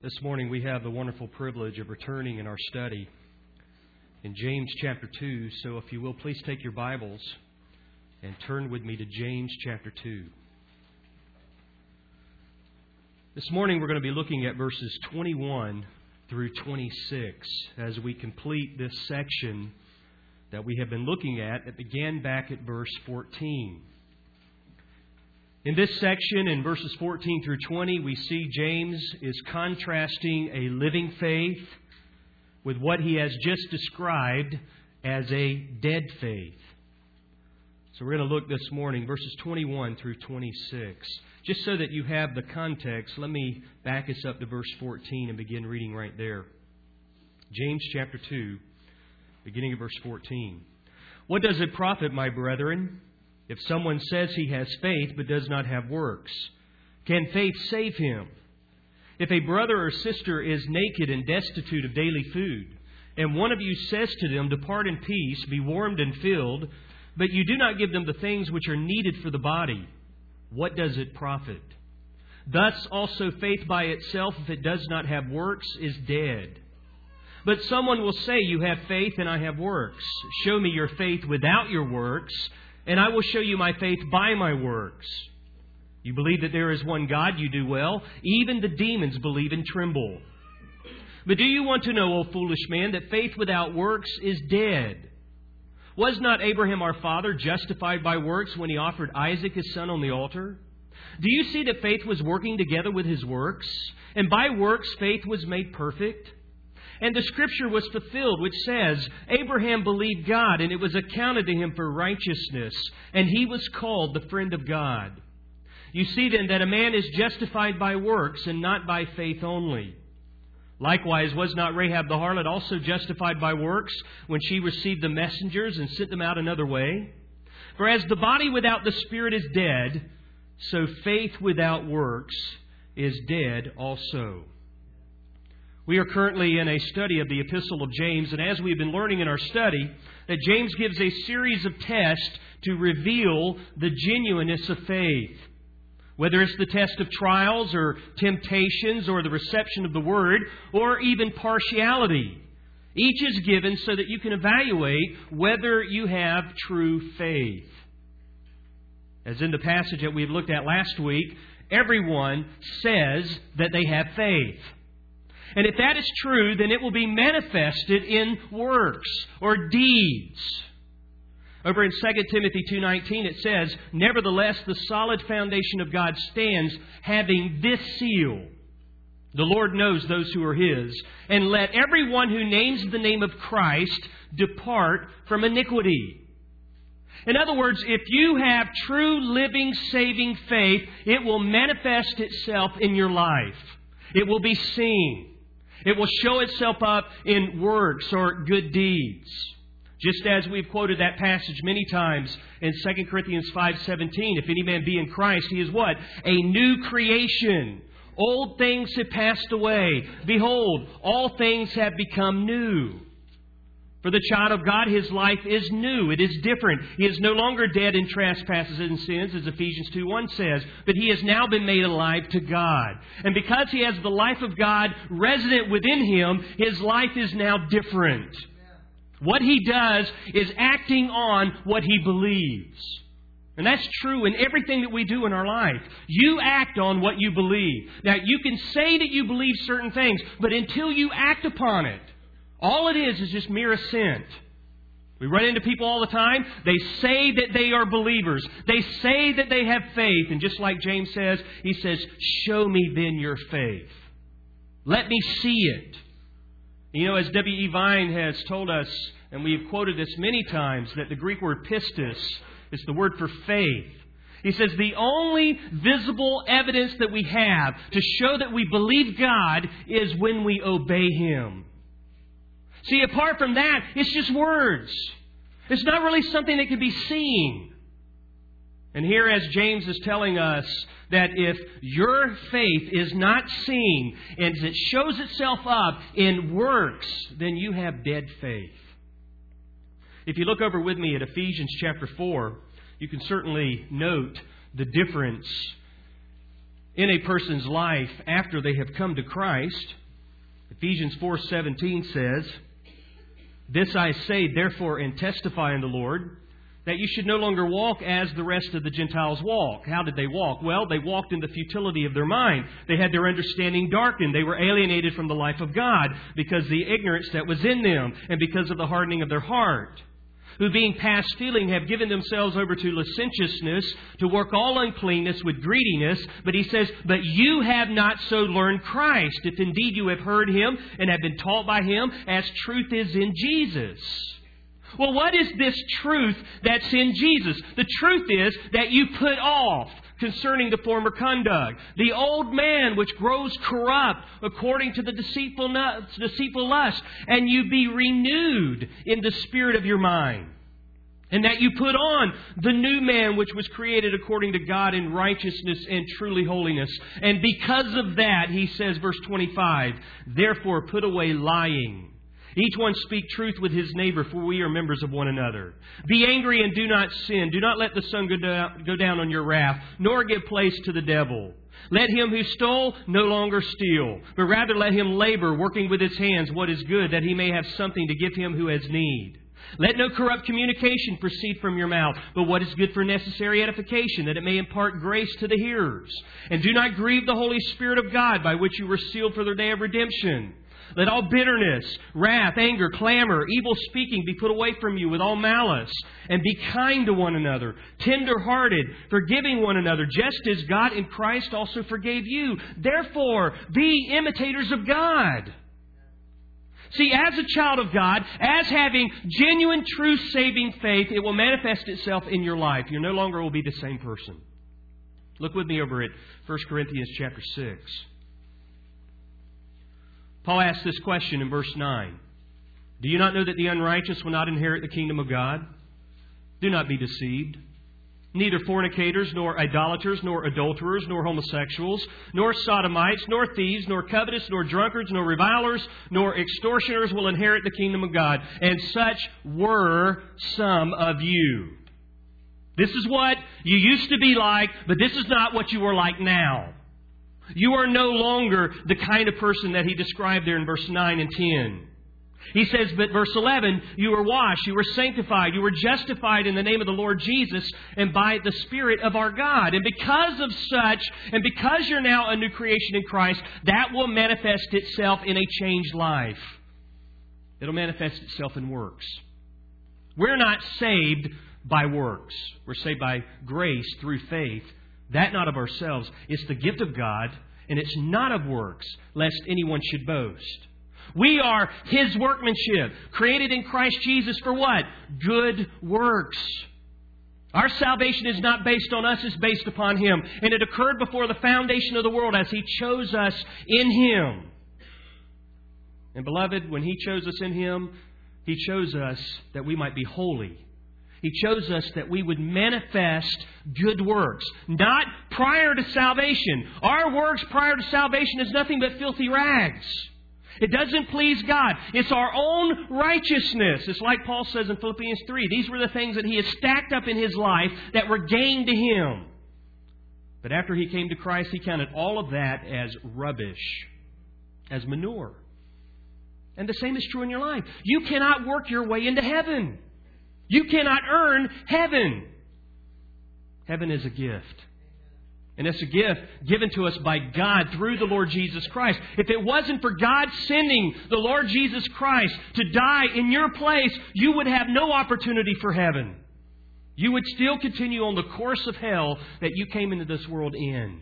This morning we have the wonderful privilege of returning in our study in James chapter 2. So if you will, please take your Bibles and turn with me to James chapter 2. This morning we're going to be looking at verses 21 through 26 as we complete this section that we have been looking at that began back at verse 14. In this section, in verses 14 through 20, we see James is contrasting a living faith with what he has just described as a dead faith. So we're going to look this morning, verses 21 through 26. Just so that you have the context, let me back us up to verse 14 and begin reading right there. James chapter 2, beginning of verse 14. What does it profit, my brethren, if someone says he has faith but does not have works? Can faith save him? If a brother or sister is naked and destitute of daily food, and one of you says to them, "Depart in peace, be warmed and filled," but you do not give them the things which are needed for the body, what does it profit? Thus also faith by itself, if it does not have works, is dead. But someone will say, "You have faith and I have works. Show me your faith without your works, and I will show you my faith by my works. You believe that there is one God, you do well. Even the demons believe and tremble. But do you want to know, O foolish man, that faith without works is dead? Was not Abraham our father justified by works when he offered Isaac his son on the altar? Do you see that faith was working together with his works? And by works faith was made perfect? And the Scripture was fulfilled, which says, Abraham believed God, and it was accounted to him for righteousness, and he was called the friend of God. You see then that a man is justified by works, and not by faith only. Likewise, was not Rahab the harlot also justified by works, when she received the messengers and sent them out another way? For as the body without the spirit is dead, so faith without works is dead also. We are currently in a study of the Epistle of James, and as we've been learning in our study, that James gives a series of tests to reveal the genuineness of faith. Whether it's the test of trials or temptations or the reception of the Word or even partiality, each is given so that you can evaluate whether you have true faith. As in the passage that we looked at last week, everyone says that they have faith. And if that is true, then it will be manifested in works or deeds. Over in 2 Timothy 2:19 it says, Nevertheless, the solid foundation of God stands, having this seal. The Lord knows those who are His. And let everyone who names the name of Christ depart from iniquity. In other words, if you have true, living, saving faith, it will manifest itself in your life. It will be seen. It will show itself up in works or good deeds. Just as we've quoted that passage many times in 2 Corinthians 5:17, if any man be in Christ, he is what? A new creation. Old things have passed away. Behold, all things have become new. For the child of God, his life is new. It is different. He is no longer dead in trespasses and sins, as Ephesians 2:1 says, but he has now been made alive to God. And because he has the life of God resident within him, his life is now different. What he does is acting on what he believes. And that's true in everything that we do in our life. You act on what you believe. Now, you can say that you believe certain things, but until you act upon it, all it is just mere assent. We run into people all the time. They say that they are believers. They say that they have faith. And just like James says, he says, show me then your faith. Let me see it. You know, as W.E. Vine has told us, and we've quoted this many times, that the Greek word pistis is the word for faith. He says the only visible evidence that we have to show that we believe God is when we obey Him. See, apart from that, it's just words. It's not really something that can be seen. And here, as James is telling us, that if your faith is not seen and it shows itself up in works, then you have dead faith. If you look over with me at Ephesians chapter 4, you can certainly note the difference in a person's life after they have come to Christ. Ephesians 4:17 says, "This I say, therefore, and testify in the Lord, that you should no longer walk as the rest of the Gentiles walk." How did they walk? Well, they walked in the futility of their mind. They had their understanding darkened. They were alienated from the life of God because of the ignorance that was in them and because of the hardening of their heart. Who being past feeling have given themselves over to licentiousness, to work all uncleanness with greediness. But he says, "But you have not so learned Christ, if indeed you have heard Him and have been taught by Him, as truth is in Jesus." Well, what is this truth that's in Jesus? The truth is that you put off concerning the former conduct the old man which grows corrupt according to the deceitful lust, and you be renewed in the spirit of your mind. And that you put on the new man which was created according to God in righteousness and truly holiness. And because of that, he says, verse 25, "Therefore put away lying. Each one speak truth with his neighbor, for we are members of one another. Be angry and do not sin. Do not let the sun go down on your wrath, nor give place to the devil. Let him who stole no longer steal, but rather let him labor, working with his hands what is good, that he may have something to give him who has need. Let no corrupt communication proceed from your mouth, but what is good for necessary edification, that it may impart grace to the hearers. And do not grieve the Holy Spirit of God, by which you were sealed for the day of redemption. Let all bitterness, wrath, anger, clamor, evil speaking be put away from you with all malice. And be kind to one another, tender-hearted, forgiving one another, just as God in Christ also forgave you. Therefore, be imitators of God." See, as a child of God, as having genuine, true, saving faith, it will manifest itself in your life. You no longer will be the same person. Look with me over at 1 Corinthians chapter 6. Paul asks this question in verse 9. "Do you not know that the unrighteous will not inherit the kingdom of God? Do not be deceived. Neither fornicators, nor idolaters, nor adulterers, nor homosexuals, nor sodomites, nor thieves, nor covetous, nor drunkards, nor revilers, nor extortioners will inherit the kingdom of God. And such were some of you." This is what you used to be like, but this is not what you are like now. You are no longer the kind of person that he described there in verse 9 and 10. He says, but verse 11, "You were washed, you were sanctified, you were justified in the name of the Lord Jesus and by the Spirit of our God." And because of such, and because you're now a new creation in Christ, that will manifest itself in a changed life. It'll manifest itself in works. We're not saved by works. We're saved by grace through faith. That not of ourselves. It's the gift of God, and it's not of works, lest anyone should boast. We are His workmanship, created in Christ Jesus for what? Good works. Our salvation is not based on us, it's based upon Him. And it occurred before the foundation of the world as He chose us in Him. And beloved, when He chose us in Him, He chose us that we might be holy. He chose us that we would manifest good works, not prior to salvation. Our works prior to salvation is nothing but filthy rags. It doesn't please God. It's our own righteousness. It's like Paul says in Philippians 3. These were the things that he has stacked up in his life that were gained to him. But after he came to Christ, he counted all of that as rubbish, as manure. And the same is true in your life. You cannot work your way into heaven. You cannot earn heaven. Heaven is a gift. And it's a gift given to us by God through the Lord Jesus Christ. If it wasn't for God sending the Lord Jesus Christ to die in your place, you would have no opportunity for heaven. You would still continue on the course of hell that you came into this world in.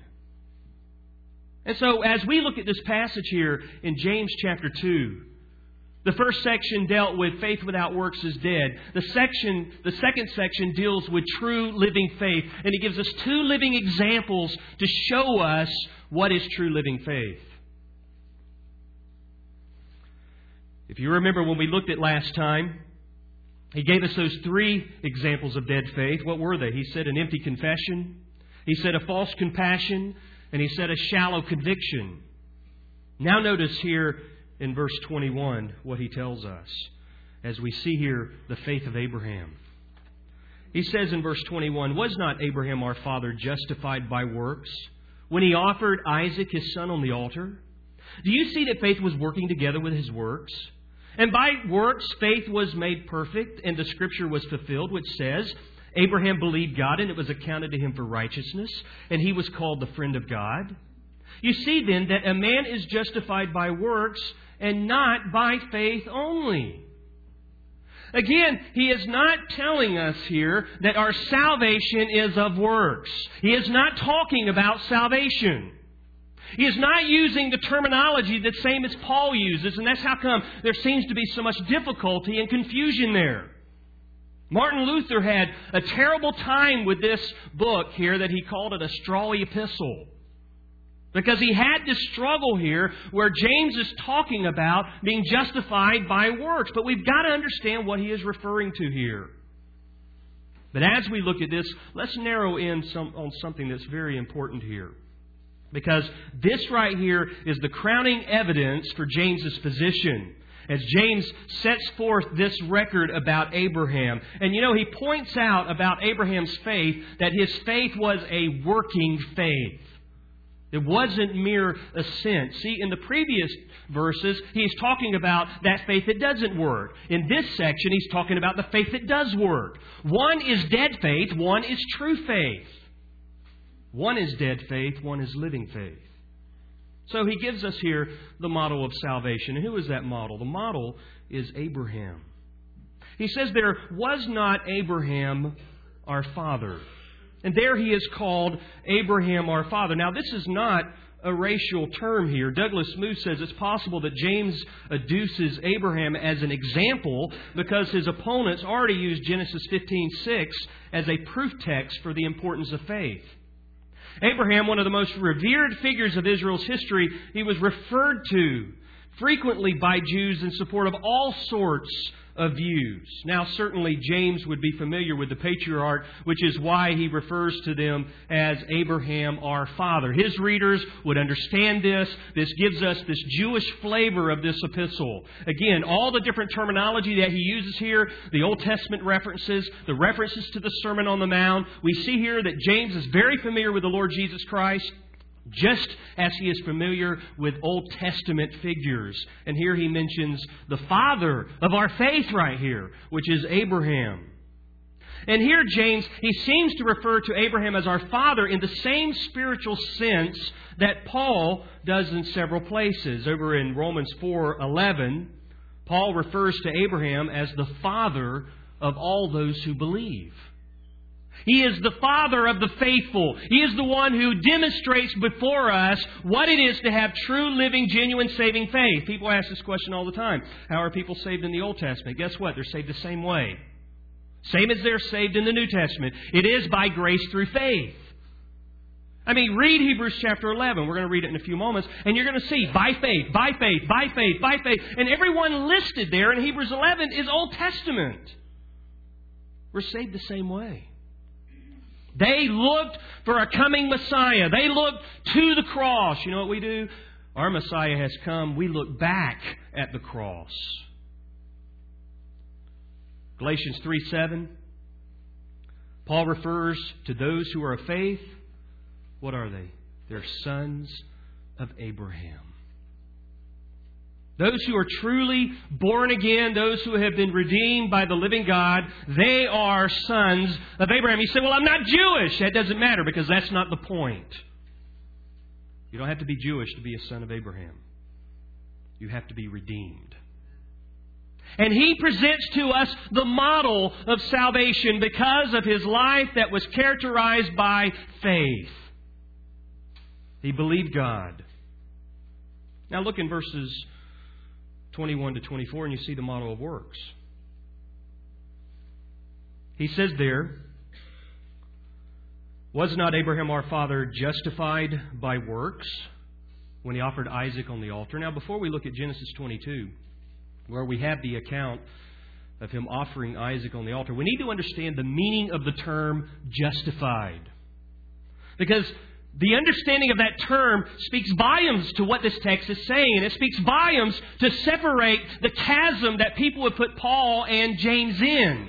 And so as we look at this passage here in James chapter 2, the first section dealt with faith without works is dead. The second section deals with true living faith. And it gives us two living examples to show us what is true living faith. If you remember when we looked at last time, he gave us those three examples of dead faith. What were they? He said an empty confession. He said a false compassion. And he said a shallow conviction. Now notice here in verse 21, what he tells us, as we see here the faith of Abraham. He says in verse 21, "Was not Abraham our father justified by works when He offered Isaac, His son, on the altar? Do you see that faith was working together with His works? And by works, faith was made perfect, and the Scripture was fulfilled, which says, Abraham believed God, and it was accounted to him for righteousness, and he was called the friend of God. You see then that a man is justified by works and not by faith only. Again, he is not telling us here that our salvation is of works. He is not talking about salvation. He is not using the terminology the same as Paul uses, and that's how come there seems to be so much difficulty and confusion there. Martin Luther had a terrible time with this book here that he called it a strawy epistle. Because he had this struggle here where James is talking about being justified by works. But we've got to understand what he is referring to here. But as we look at this, let's narrow in on something that's very important here. Because this right here is the crowning evidence for James's position, as James sets forth this record about Abraham. And you know, he points out about Abraham's faith that his faith was a working faith. It wasn't mere assent. See, in the previous verses, he's talking about that faith that doesn't work. In this section, he's talking about the faith that does work. One is dead faith, one is true faith. One is dead faith, one is living faith. So he gives us here the model of salvation. And who is that model? The model is Abraham. He says there was not Abraham our father. And there he is called Abraham our father. Now this is not a racial term here. Douglas Moo says it's possible that James adduces Abraham as an example because his opponents already used Genesis 15:6 as a proof text for the importance of faith. Abraham, one of the most revered figures of Israel's history, he was referred to frequently by Jews in support of all sorts of views. Now, certainly James would be familiar with the patriarch, which is why he refers to them as Abraham our father. His readers would understand this. This gives us this Jewish flavor of this epistle. Again, all the different terminology that he uses here, the Old Testament references, the references to the Sermon on the Mount. We see here that James is very familiar with the Lord Jesus Christ, just as he is familiar with Old Testament figures. And here he mentions the father of our faith right here, which is Abraham. And here James, he seems to refer to Abraham as our father in the same spiritual sense that Paul does in several places. Over in Romans 4:11, Paul refers to Abraham as the father of all those who believe. He is the father of the faithful. He is the one who demonstrates before us what it is to have true, living, genuine, saving faith. People ask this question all the time. How are people saved in the Old Testament? Guess what? They're saved the same way. Same as they're saved in the New Testament. It is by grace through faith. I mean, read Hebrews chapter 11. We're going to read it in a few moments. And you're going to see by faith, by faith, by faith, by faith. And everyone listed there in Hebrews 11 is Old Testament. We're saved the same way. They looked for a coming Messiah. They looked to the cross. You know what we do? Our Messiah has come. We look back at the cross. Galatians 3:7. Paul refers to those who are of faith. What are they? They're sons of Abraham. Those who are truly born again, those who have been redeemed by the living God, they are sons of Abraham. You say, well, I'm not Jewish. That doesn't matter because that's not the point. You don't have to be Jewish to be a son of Abraham. You have to be redeemed. And he presents to us the model of salvation because of his life that was characterized by faith. He believed God. Now look in verses 21 to 24, and you see the model of works. He says there, was not Abraham our father justified by works when he offered Isaac on the altar? Now, before we look at Genesis 22, where we have the account of him offering Isaac on the altar, we need to understand the meaning of the term justified. Because the understanding of that term speaks volumes to what this text is saying. And it speaks volumes to separate the chasm that people would put Paul and James in.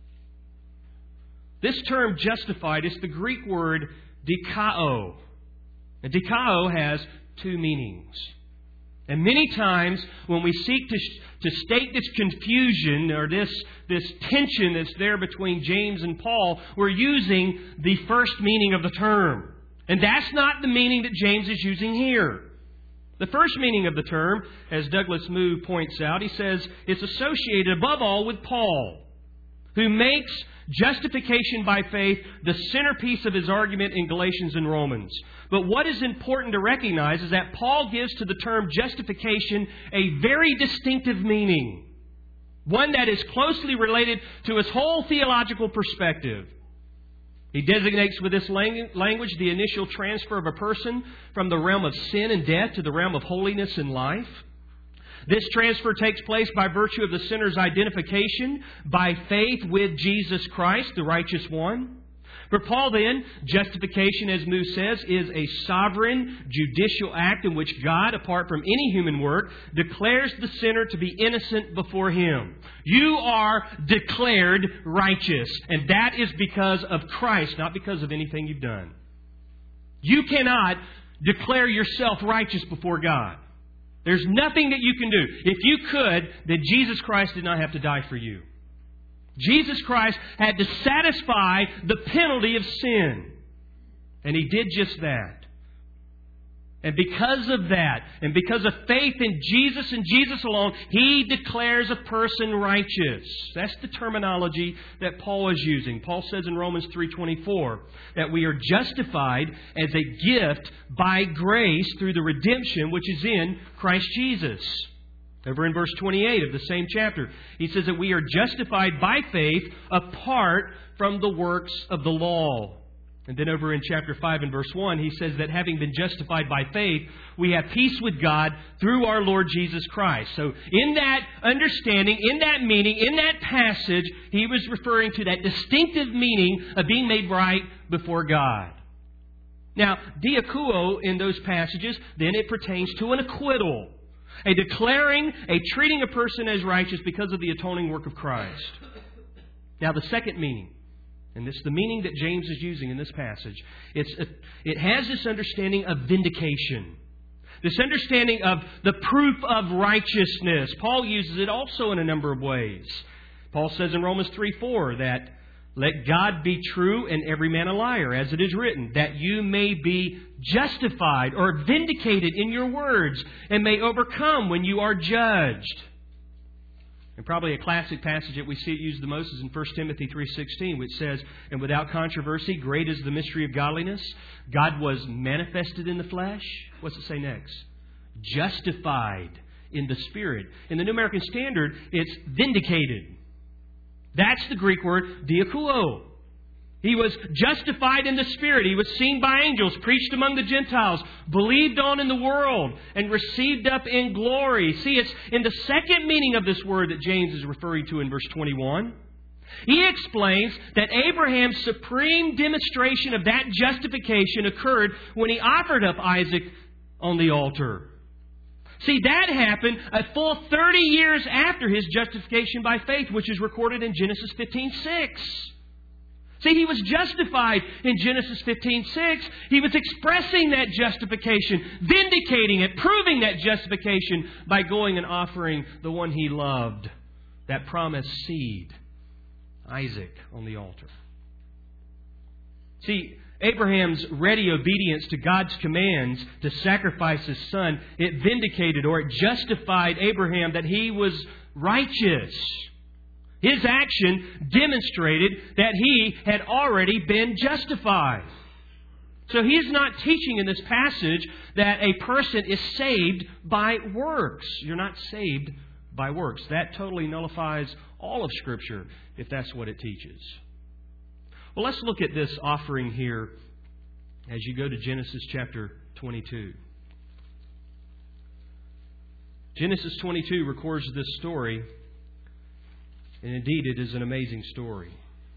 This term justified is the Greek word dikao. And dikao has two meanings. And many times when we seek to state this confusion or this tension that's there between James and Paul, we're using the first meaning of the term. And that's not the meaning that James is using here. The first meaning of the term, as Douglas Moo points out, he says it's associated above all with Paul, who makes justification by faith the centerpiece of his argument in Galatians and Romans. But what is important to recognize is that Paul gives to the term justification a very distinctive meaning, one that is closely related to his whole theological perspective. He designates with this language the initial transfer of a person from the realm of sin and death to the realm of holiness and life. This transfer takes place by virtue of the sinner's identification by faith with Jesus Christ, the righteous one. For Paul then, justification, as Moo says, is a sovereign judicial act in which God, apart from any human work, declares the sinner to be innocent before Him. You are declared righteous, and that is because of Christ, not because of anything you've done. You cannot declare yourself righteous before God. There's nothing that you can do. If you could, then Jesus Christ did not have to die for you. Jesus Christ had to satisfy the penalty of sin. And He did just that. And because of that, and because of faith in Jesus and Jesus alone, He declares a person righteous. That's the terminology that Paul is using. Paul says in Romans 3:24 that we are justified as a gift by grace through the redemption which is in Christ Jesus. Over in verse 28 of the same chapter, he says that we are justified by faith apart from the works of the law. And then over in chapter 5 and verse 1, he says that having been justified by faith, we have peace with God through our Lord Jesus Christ. So in that understanding, in that meaning, in that passage, he was referring to that distinctive meaning of being made right before God. Now, diakuo in those passages, then it pertains to an acquittal. A treating a person as righteous because of the atoning work of Christ. Now, the second meaning, and this is the meaning that James is using in this passage, it has this understanding of vindication. This understanding of the proof of righteousness. Paul uses it also in a number of ways. Paul says in Romans 3:4 that let God be true and every man a liar, as it is written, that you may be justified or vindicated in your words and may overcome when you are judged. And probably a classic passage that we see it used the most is in 1 Timothy 3:16, which says, and without controversy, great is the mystery of godliness. God was manifested in the flesh. What's it say next? Justified in the Spirit. In the New American Standard, it's vindicated. That's the Greek word diakuo. He was justified in the Spirit. He was seen by angels, preached among the Gentiles, believed on in the world, and received up in glory. See, it's in the second meaning of this word that James is referring to in verse 21. He explains that Abraham's supreme demonstration of that justification occurred when he offered up Isaac on the altar. See, that happened a full 30 years after his justification by faith, which is recorded in Genesis 15:6. See, he was justified in Genesis 15:6. He was expressing that justification, vindicating it, proving that justification by going and offering the one he loved, that promised seed, Isaac, on the altar. See, Abraham's ready obedience to God's commands to sacrifice his son, it vindicated or it justified Abraham that he was righteous. His action demonstrated that he had already been justified. So he's not teaching in this passage that a person is saved by works. You're not saved by works. That totally nullifies all of Scripture if that's what it teaches. Well, let's look at this offering here as you go to Genesis chapter 22. Genesis 22 records this story, and indeed it is an amazing story.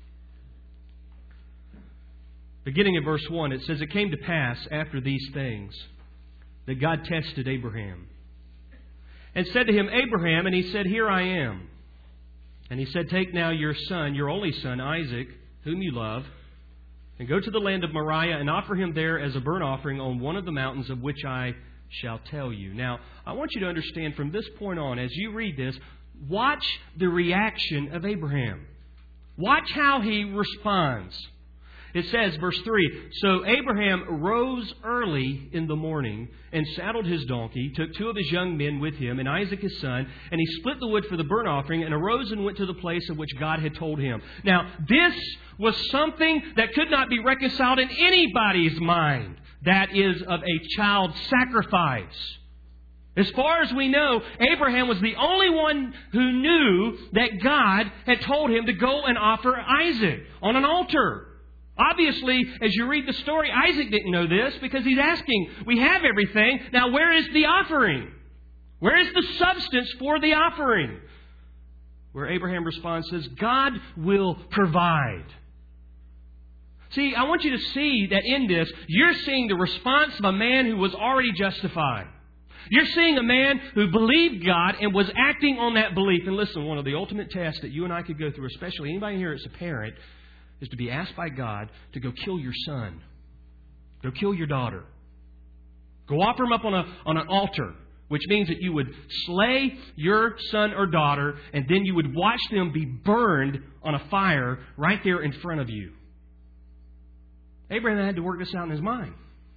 Beginning in verse 1, it says, it came to pass after these things that God tested Abraham and said to him, Abraham, and he said, here I am. And he said, take now your son, your only son, Isaac, whom you love, and go to the land of Moriah and offer him there as a burnt offering on one of the mountains of which I shall tell you. Now, I want you to understand from this point on, as you read this, watch the reaction of Abraham. Watch how he responds. It says, verse 3, So Abraham rose early in the morning and saddled his donkey, took 2 of his young men with him and Isaac his son, and he split the wood for the burnt offering and arose and went to the place of which God had told him. Now, this was something that could not be reconciled in anybody's mind. That is of a child sacrifice. As far as we know, Abraham was the only one who knew that God had told him to go and offer Isaac on an altar. Obviously, as you read the story, Isaac didn't know this because he's asking, we have everything, now where is the offering? Where is the substance for the offering? Where Abraham responds, says, God will provide. See, I want you to see that in this, you're seeing the response of a man who was already justified. You're seeing a man who believed God and was acting on that belief. And listen, one of the ultimate tests that you and I could go through, especially anybody here that's a parent, is to be asked by God to go kill your son. Go kill your daughter. Go offer them up on an altar, which means that you would slay your son or daughter, and then you would watch them be burned on a fire right there in front of you. Abraham had to work this out in his mind.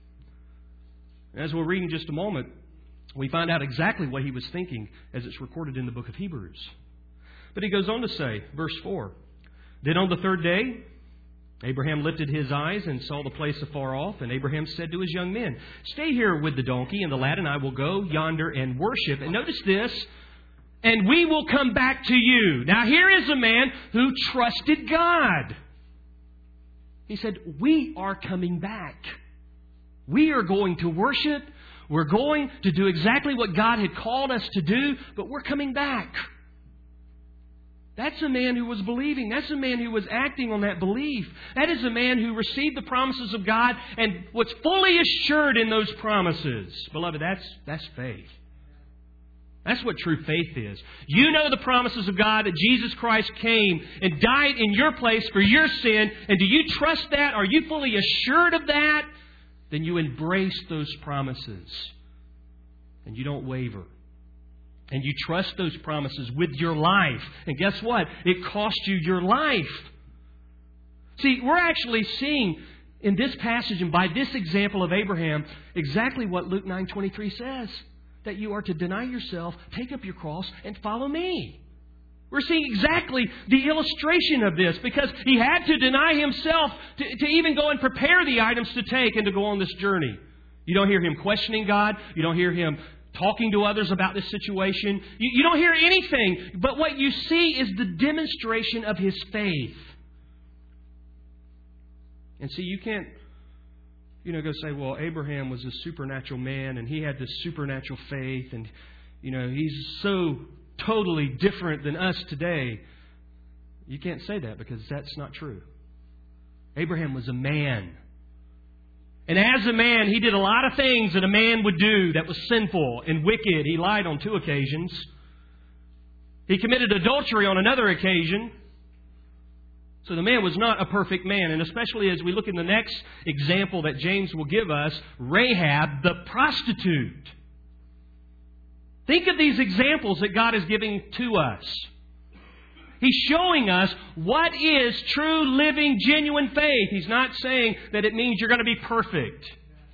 As we'll read in just a moment, we find out exactly what he was thinking as it's recorded in the book of Hebrews. But he goes on to say, verse 4, Then on the third day, Abraham lifted his eyes and saw the place afar off, and Abraham said to his young men, Stay here with the donkey, and the lad and I will go yonder and worship. And notice this, and we will come back to you. Now here is a man who trusted God. He said, we are coming back. We are going to worship. We're going to do exactly what God had called us to do, but we're coming back. That's a man who was believing. That's a man who was acting on that belief. That is a man who received the promises of God and was fully assured in those promises. Beloved, that's faith. That's what true faith is. You know the promises of God that Jesus Christ came and died in your place for your sin. And do you trust that? Are you fully assured of that? Then you embrace those promises. And you don't waver. And you trust those promises with your life. And guess what? It cost you your life. See, we're actually seeing in this passage and by this example of Abraham exactly what Luke 9:23 says. That you are to deny yourself, take up your cross, and follow me. We're seeing exactly the illustration of this because he had to deny himself to even go and prepare the items to take and to go on this journey. You don't hear him questioning God. You don't hear him talking to others about this situation. You don't hear anything. But what you see is the demonstration of his faith. And see, you can't, go say, well, Abraham was a supernatural man and he had this supernatural faith and, he's so totally different than us today. You can't say that because that's not true. Abraham was a man. And as a man, he did a lot of things that a man would do that was sinful and wicked. He lied on 2 occasions. He committed adultery on another occasion. So the man was not a perfect man. And especially as we look in the next example that James will give us, Rahab the prostitute. Think of these examples that God is giving to us. He's showing us what is true, living, genuine faith. He's not saying that it means you're going to be perfect.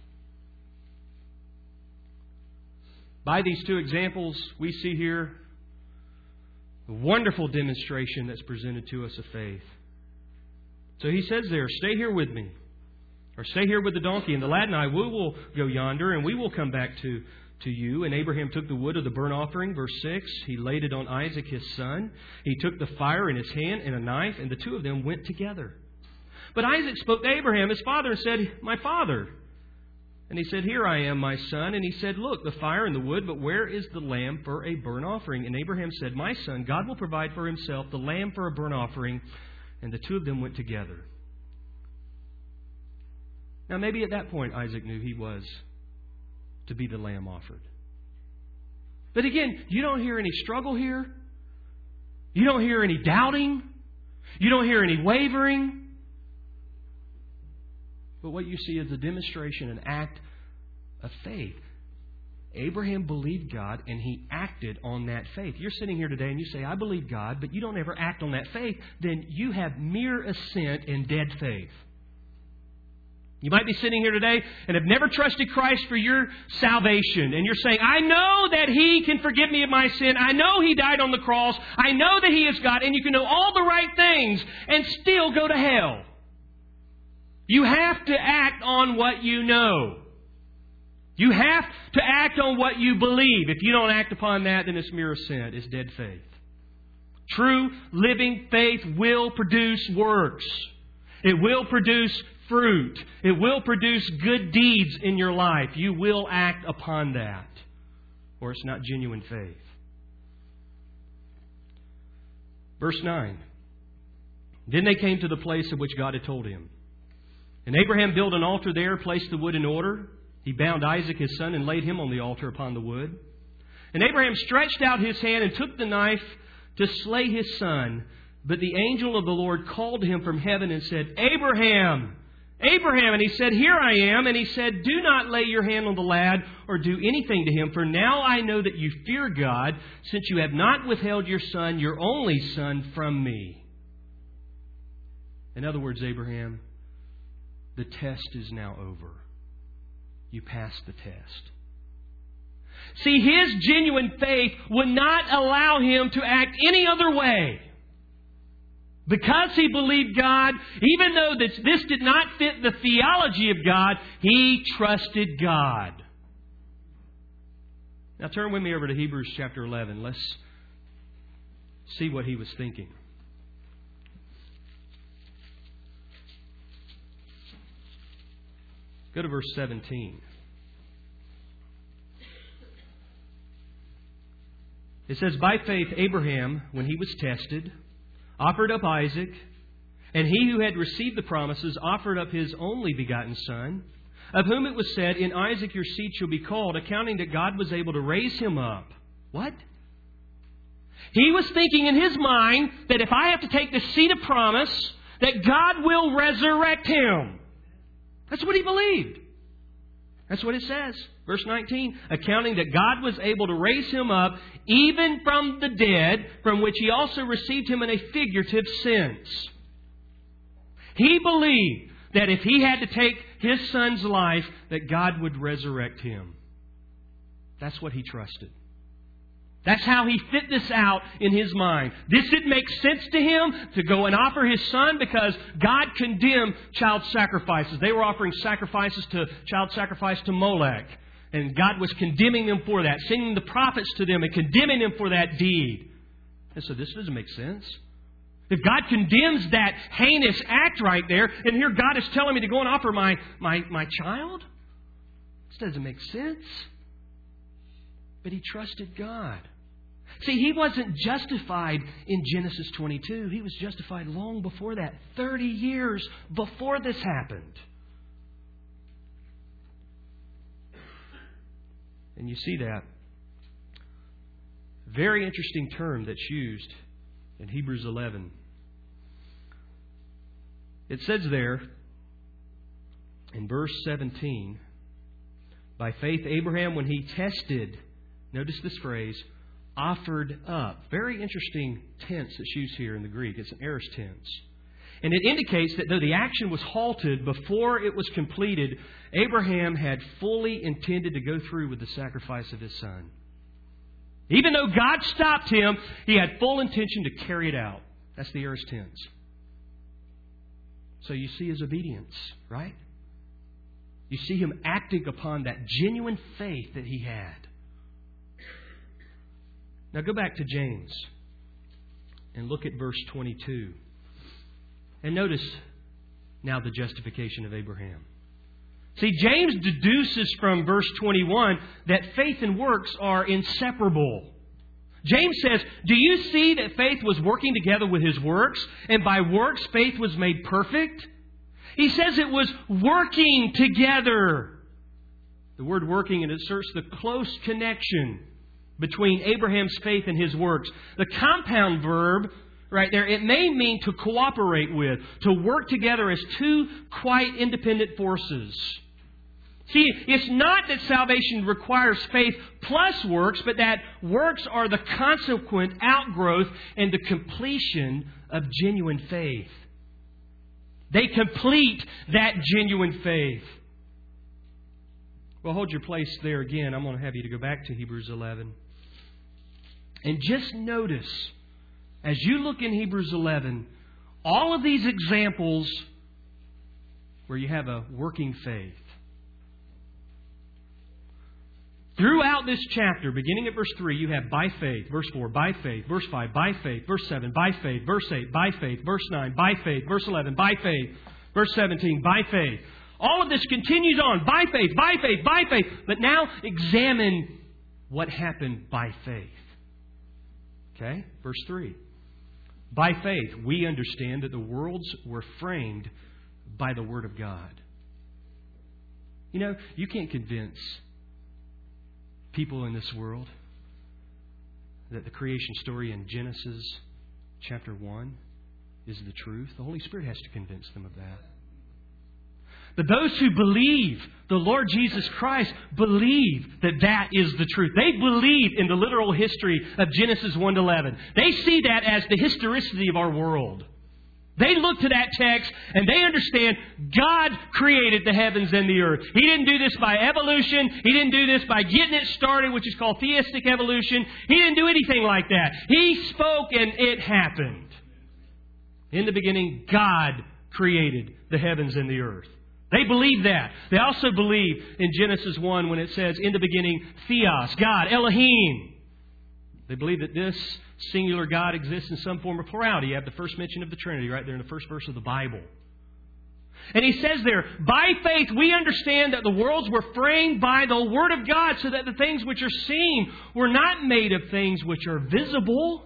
By these 2 examples, we see here a wonderful demonstration that's presented to us of faith. So he says there, stay here with me. Or stay here with the donkey. And the lad and I, we will go yonder and we will come back to you. And Abraham took the wood of the burnt offering, verse 6. He laid it on Isaac his son. He took the fire in his hand and a knife, and the 2 of them went together. But Isaac spoke to Abraham, his father, and said, My father. And he said, Here I am, my son. And he said, Look, the fire and the wood, but where is the lamb for a burnt offering? And Abraham said, My son, God will provide for himself the lamb for a burnt offering. And the 2 of them went together. Now maybe at that point Isaac knew he was to be the lamb offered. But again, you don't hear any struggle here. You don't hear any doubting. You don't hear any wavering. but what you see is a demonstration, an act of faith. Abraham believed God and he acted on that faith. You're sitting here today and you say, I believe God, but you don't ever act on that faith, then you have mere assent and dead faith. You might be sitting here today and have never trusted Christ for your salvation. And you're saying, I know that He can forgive me of my sin. I know He died on the cross. I know that He is God. And you can know all the right things and still go to hell. You have to act on what you know. You have to act on what you believe. If you don't act upon that, then it's mere assent. It's dead faith. True living faith will produce works. It will produce fruit. It will produce good deeds in your life. You will act upon that, or it's not genuine faith. Verse 9. Then they came to the place of which God had told him. And Abraham built an altar there, placed the wood in order. He bound Isaac his son and laid him on the altar upon the wood. And Abraham stretched out his hand and took the knife to slay his son. But the angel of the Lord called to him from heaven and said, Abraham! Abraham! And he said, Here I am. And he said, Do not lay your hand on the lad or do anything to him. For now I know that you fear God, since you have not withheld your son, your only son, from me. In other words, Abraham, the test is now over. You passed the test. See, his genuine faith would not allow him to act any other way. Because he believed God, even though this did not fit the theology of God, he trusted God. Now turn with me over to Hebrews chapter 11. Let's see what he was thinking. Go to verse 17. It says, By faith Abraham, when he was tested, offered up Isaac, and he who had received the promises offered up his only begotten son, of whom it was said, In Isaac your seed shall be called, accounting that God was able to raise him up. What? He was thinking in his mind that if I have to take the seed of promise, that God will resurrect him. That's what he believed. That's what it says. Verse 19, accounting that God was able to raise him up even from the dead, from which he also received him in a figurative sense. He believed that if he had to take his son's life, that God would resurrect him. That's what he trusted. That's how he fit this out in his mind. This didn't make sense to him to go and offer his son because God condemned child sacrifices. They were offering child sacrifice to Molech. And God was condemning them for that, sending the prophets to them and condemning them for that deed. And so this doesn't make sense. If God condemns that heinous act right there, and here God is telling me to go and offer my child? This doesn't make sense. But he trusted God. See, he wasn't justified in Genesis 22. He was justified long before that, 30 years before this happened. And you see that very interesting term that's used in Hebrews 11. It says there in verse 17, By faith Abraham, when he tested, notice this phrase, offered up. Very interesting tense that's used here in the Greek. It's an aorist tense. And it indicates that though the action was halted before it was completed, Abraham had fully intended to go through with the sacrifice of his son. Even though God stopped him, he had full intention to carry it out. That's the aorist tense. So you see his obedience, right? You see him acting upon that genuine faith that he had. Now go back to James and look at verse 22. And notice now the justification of Abraham. See, James deduces from verse 21 that faith and works are inseparable. James says, Do you see that faith was working together with his works? And by works, faith was made perfect? He says it was working together. The word working, and it asserts the close connection between Abraham's faith and his works. The compound verb right there, it may mean to cooperate with, to work together as two quite independent forces. See, it's not that salvation requires faith plus works, but that works are the consequent outgrowth and the completion of genuine faith. They complete that genuine faith. Well, hold your place there again. I'm going to have you to go back to Hebrews 11. And just notice, as you look in Hebrews 11, all of these examples where you have a working faith. Throughout this chapter, beginning at verse 3, you have by faith, verse 4, by faith, verse 5, by faith, verse 7, by faith, verse 8, by faith, verse 9, by faith, verse 11, by faith, verse 17, by faith. All of this continues on, by faith, by faith, by faith. But now examine what happened by faith. Okay, verse 3. By faith, we understand that the worlds were framed by the Word of God. You know, you can't convince people in this world that the creation story in Genesis chapter 1 is the truth. The Holy Spirit has to convince them of that. But those who believe the Lord Jesus Christ believe that that is the truth. They believe in the literal history of Genesis 1-11. They see that as the historicity of our world. They look to that text and they understand God created the heavens and the earth. He didn't do this by evolution. He didn't do this by getting it started, which is called theistic evolution. He didn't do anything like that. He spoke and it happened. In the beginning, God created the heavens and the earth. They believe that. They also believe in Genesis 1 when it says, in the beginning, Theos, God, Elohim. They believe that this singular God exists in some form of plurality. You have the first mention of the Trinity right there in the first verse of the Bible. And he says there, by faith we understand that the worlds were framed by the Word of God, so that the things which are seen were not made of things which are visible.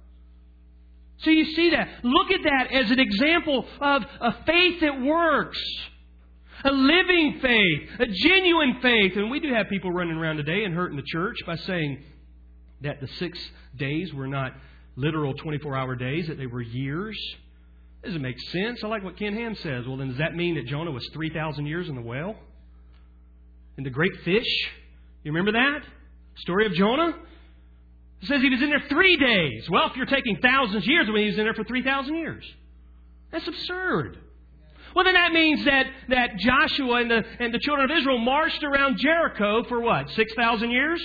So you see that. Look at that as an example of a faith that works. A living faith, a genuine faith. And we do have people running around today and hurting the church by saying that the 6 days were not literal 24-hour days, that they were years. Doesn't make sense. I like what Ken Ham says. Well, then does that mean that Jonah was 3,000 years in the whale? And the great fish? You remember that? Story of Jonah? It says he was in there 3 days. Well, if you're taking thousands of years, I mean, he was in there for 3,000 years. That's absurd. Well, then that means that Joshua and the children of Israel marched around Jericho for what? 6,000 years?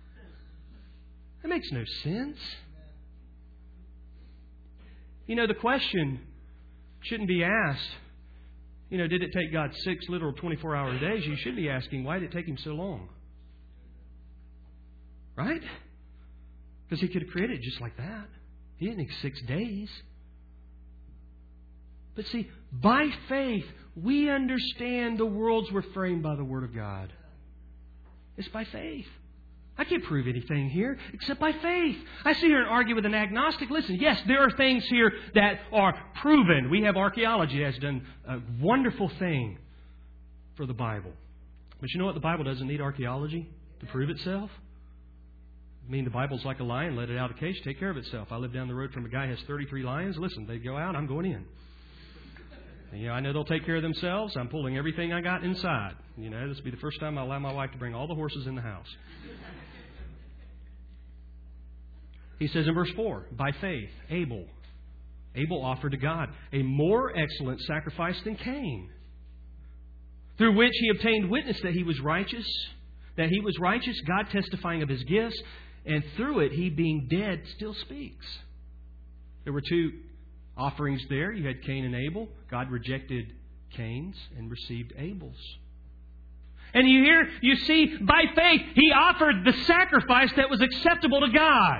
That makes no sense. You know, the question shouldn't be asked, you know, did it take God 6 literal 24-hour days? You should be asking, why did it take Him so long? Right? Because He could have created it just like that. He didn't need 6 days. But see, by faith, we understand the worlds were framed by the Word of God. It's by faith. I can't prove anything here except by faith. I sit here and argue with an agnostic. Listen, yes, there are things here that are proven. We have archaeology that has done a wonderful thing for the Bible. But you know what? The Bible doesn't need archaeology to prove itself. I mean, the Bible's like a lion. Let it out of the cage. Take care of itself. I live down the road from a guy who has 33 lions. Listen, they go out. I'm going in. You know, I know they'll take care of themselves. I'm pulling everything I got inside. You know, this will be the first time I allow my wife to bring all the horses in the house. He says in verse 4, by faith, Abel offered to God a more excellent sacrifice than Cain, through which he obtained witness that he was righteous, God testifying of his gifts, and through it he being dead still speaks. There were 2 offerings there. You had Cain and Abel. God rejected Cain's and received Abel's. And you see, by faith, he offered the sacrifice that was acceptable to God.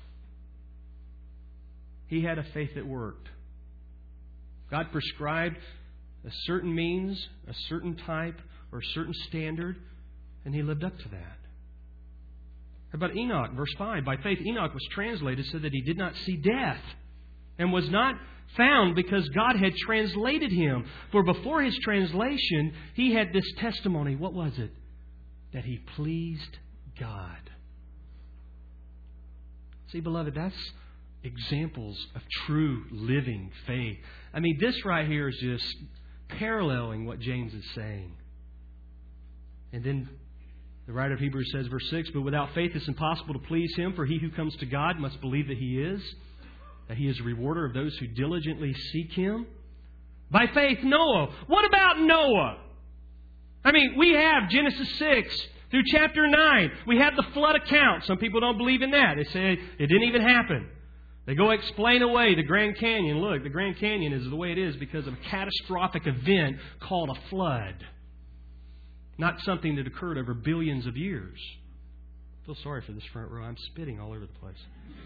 He had a faith that worked. God prescribed a certain means, a certain type, or a certain standard, and he lived up to that. How about Enoch? Verse 5. By faith, Enoch was translated so that he did not see death, and was not found because God had translated him. For before his translation, he had this testimony. What was it? That he pleased God. See, beloved, that's examples of true living faith. I mean, this right here is just paralleling what James is saying. And then the writer of Hebrews says, verse 6, but without faith it's impossible to please Him, for he who comes to God must believe that He is, that He is a rewarder of those who diligently seek Him. By faith, Noah. What about Noah? I mean, we have Genesis 6 through chapter 9. We have the flood account. Some people don't believe in that. They say it didn't even happen. They go explain away the Grand Canyon. Look, the Grand Canyon is the way it is because of a catastrophic event called a flood. Not something that occurred over billions of years. I feel sorry for this front row. I'm spitting all over the place.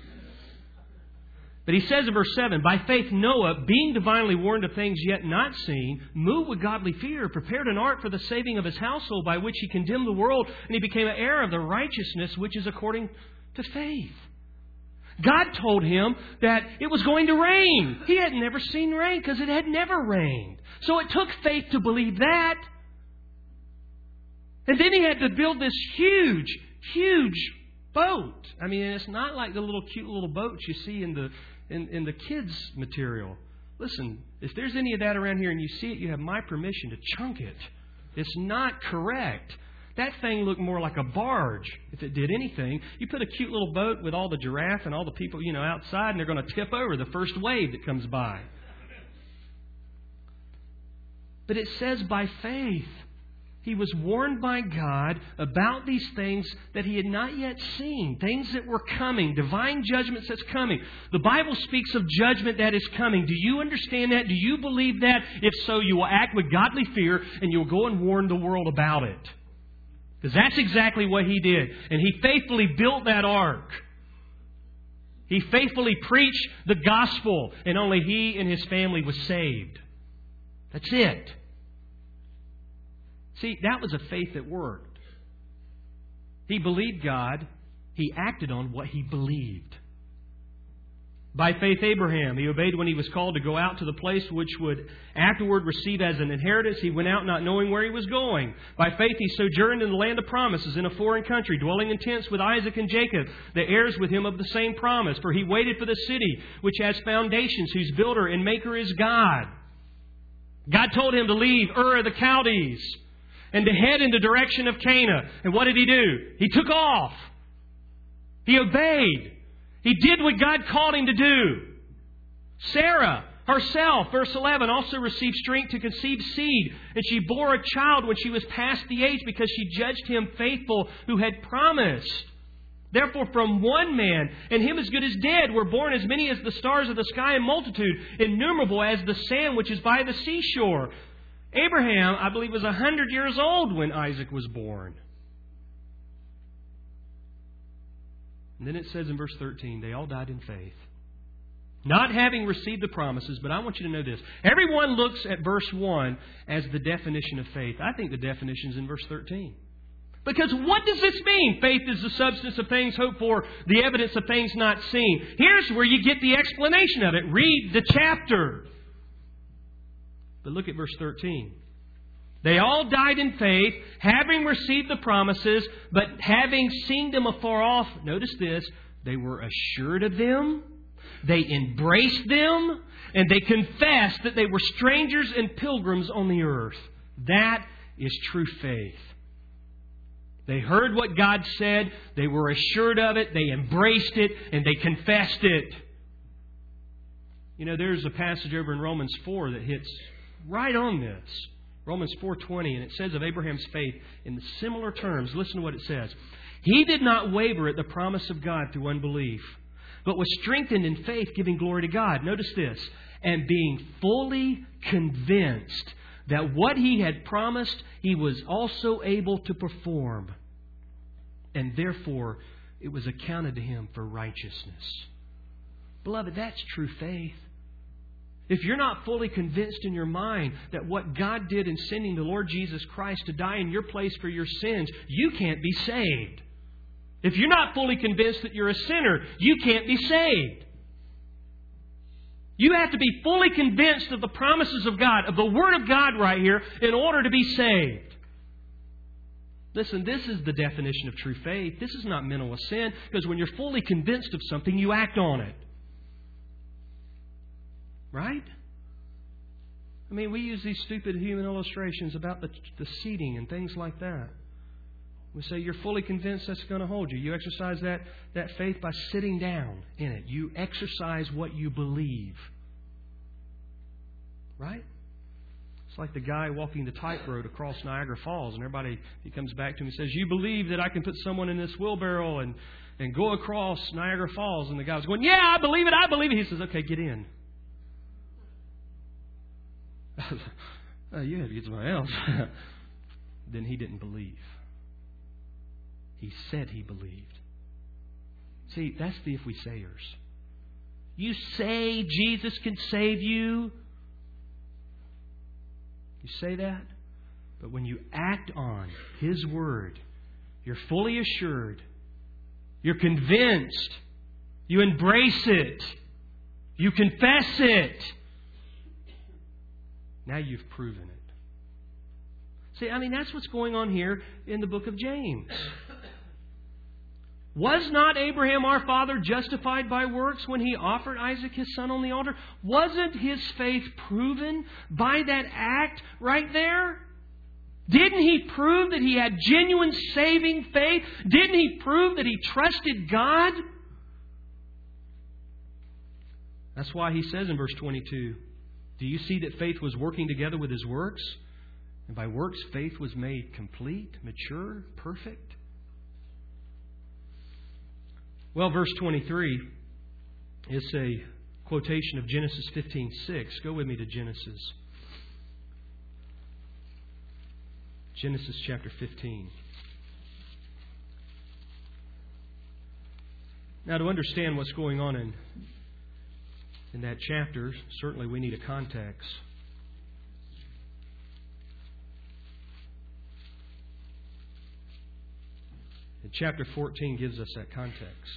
But he says in verse 7, by faith Noah, being divinely warned of things yet not seen, moved with godly fear, prepared an ark for the saving of his household, by which he condemned the world, and he became an heir of the righteousness which is according to faith. God told him that it was going to rain. He had never seen rain because it had never rained. So it took faith to believe that. And then he had to build this huge, huge boat. I mean, it's not like the little cute little boats you see in the kids' material. Listen, if there's any of that around here and you see it, you have my permission to chunk it. It's not correct. That thing looked more like a barge, if it did anything. You put a cute little boat with all the giraffe and all the people, outside, and they're going to tip over the first wave that comes by. But it says by faith, he was warned by God about these things that he had not yet seen, things that were coming, divine judgments that's coming. The Bible speaks of judgment that is coming. Do you understand that? Do you believe that? If so, you will act with godly fear and you'll go and warn the world about it. Because that's exactly what he did. And he faithfully built that ark. He faithfully preached the gospel, and only he and his family was saved. That's it. See, that was a faith that worked. He believed God. He acted on what he believed. By faith, Abraham, he obeyed when he was called to go out to the place which would afterward receive as an inheritance. He went out not knowing where he was going. By faith, he sojourned in the land of promises in a foreign country, dwelling in tents with Isaac and Jacob, the heirs with him of the same promise. For he waited for the city which has foundations, whose builder and maker is God. God told him to leave Ur of the Chaldees and to head in the direction of Canaan. And what did he do? He took off. He obeyed. He did what God called him to do. Sarah herself, verse 11, also received strength to conceive seed. And she bore a child when she was past the age because she judged him faithful who had promised. Therefore, from one man, and him as good as dead, were born as many as the stars of the sky in multitude, innumerable as the sand which is by the seashore. Abraham, I believe, was 100 years old when Isaac was born. And then it says in verse 13, they all died in faith, not having received the promises. But I want you to know this. Everyone looks at verse 1 as the definition of faith. I think the definition is in verse 13. Because what does this mean? Faith is the substance of things hoped for, the evidence of things not seen. Here's where you get the explanation of it. Read the chapter. But look at verse 13. They all died in faith, having received the promises, but having seen them afar off. Notice this. They were assured of them. They embraced them. And they confessed that they were strangers and pilgrims on the earth. That is true faith. They heard what God said. They were assured of it. They embraced it. And they confessed it. There's a passage over in Romans 4 that hits right on this. Romans 4:20, and it says of Abraham's faith in similar terms. Listen to what it says. He did not waver at the promise of God through unbelief, but was strengthened in faith, giving glory to God. Notice this. And being fully convinced that what he had promised, he was also able to perform. And therefore, it was accounted to him for righteousness. Beloved, that's true faith. If you're not fully convinced in your mind that what God did in sending the Lord Jesus Christ to die in your place for your sins, you can't be saved. If you're not fully convinced that you're a sinner, you can't be saved. You have to be fully convinced of the promises of God, of the Word of God right here, in order to be saved. Listen, this is the definition of true faith. This is not mental assent, because when you're fully convinced of something, you act on it. Right? I mean, we use these stupid human illustrations about the seating and things like that. We say you're fully convinced that's going to hold you. You exercise that faith by sitting down in it. You exercise what you believe. Right? It's like the guy walking the tightrope across Niagara Falls, and he comes back to him and says, "You believe that I can put someone in this wheelbarrow and go across Niagara Falls?" And the guy was going, "Yeah, I believe it, I believe it." He says, "Okay, get in." You have to get somebody else. Then he didn't believe. He said he believed. See, that's the if we sayers. You say Jesus can save you. You say that. But when you act on His Word, you're fully assured. You're convinced. You embrace it. You confess it. Now you've proven it. See, I mean, that's what's going on here in the book of James. Was not Abraham our father justified by works when he offered Isaac his son on the altar? Wasn't his faith proven by that act right there? Didn't he prove that he had genuine saving faith? Didn't he prove that he trusted God? That's why he says in verse 22, "Do you see that faith was working together with his works? And by works faith was made complete, mature, perfect." Well, verse 23 is a quotation of Genesis 15:6. Go with me to Genesis. Genesis chapter 15. Now, to understand what's going on in that chapter, certainly we need a context. And chapter 14 gives us that context.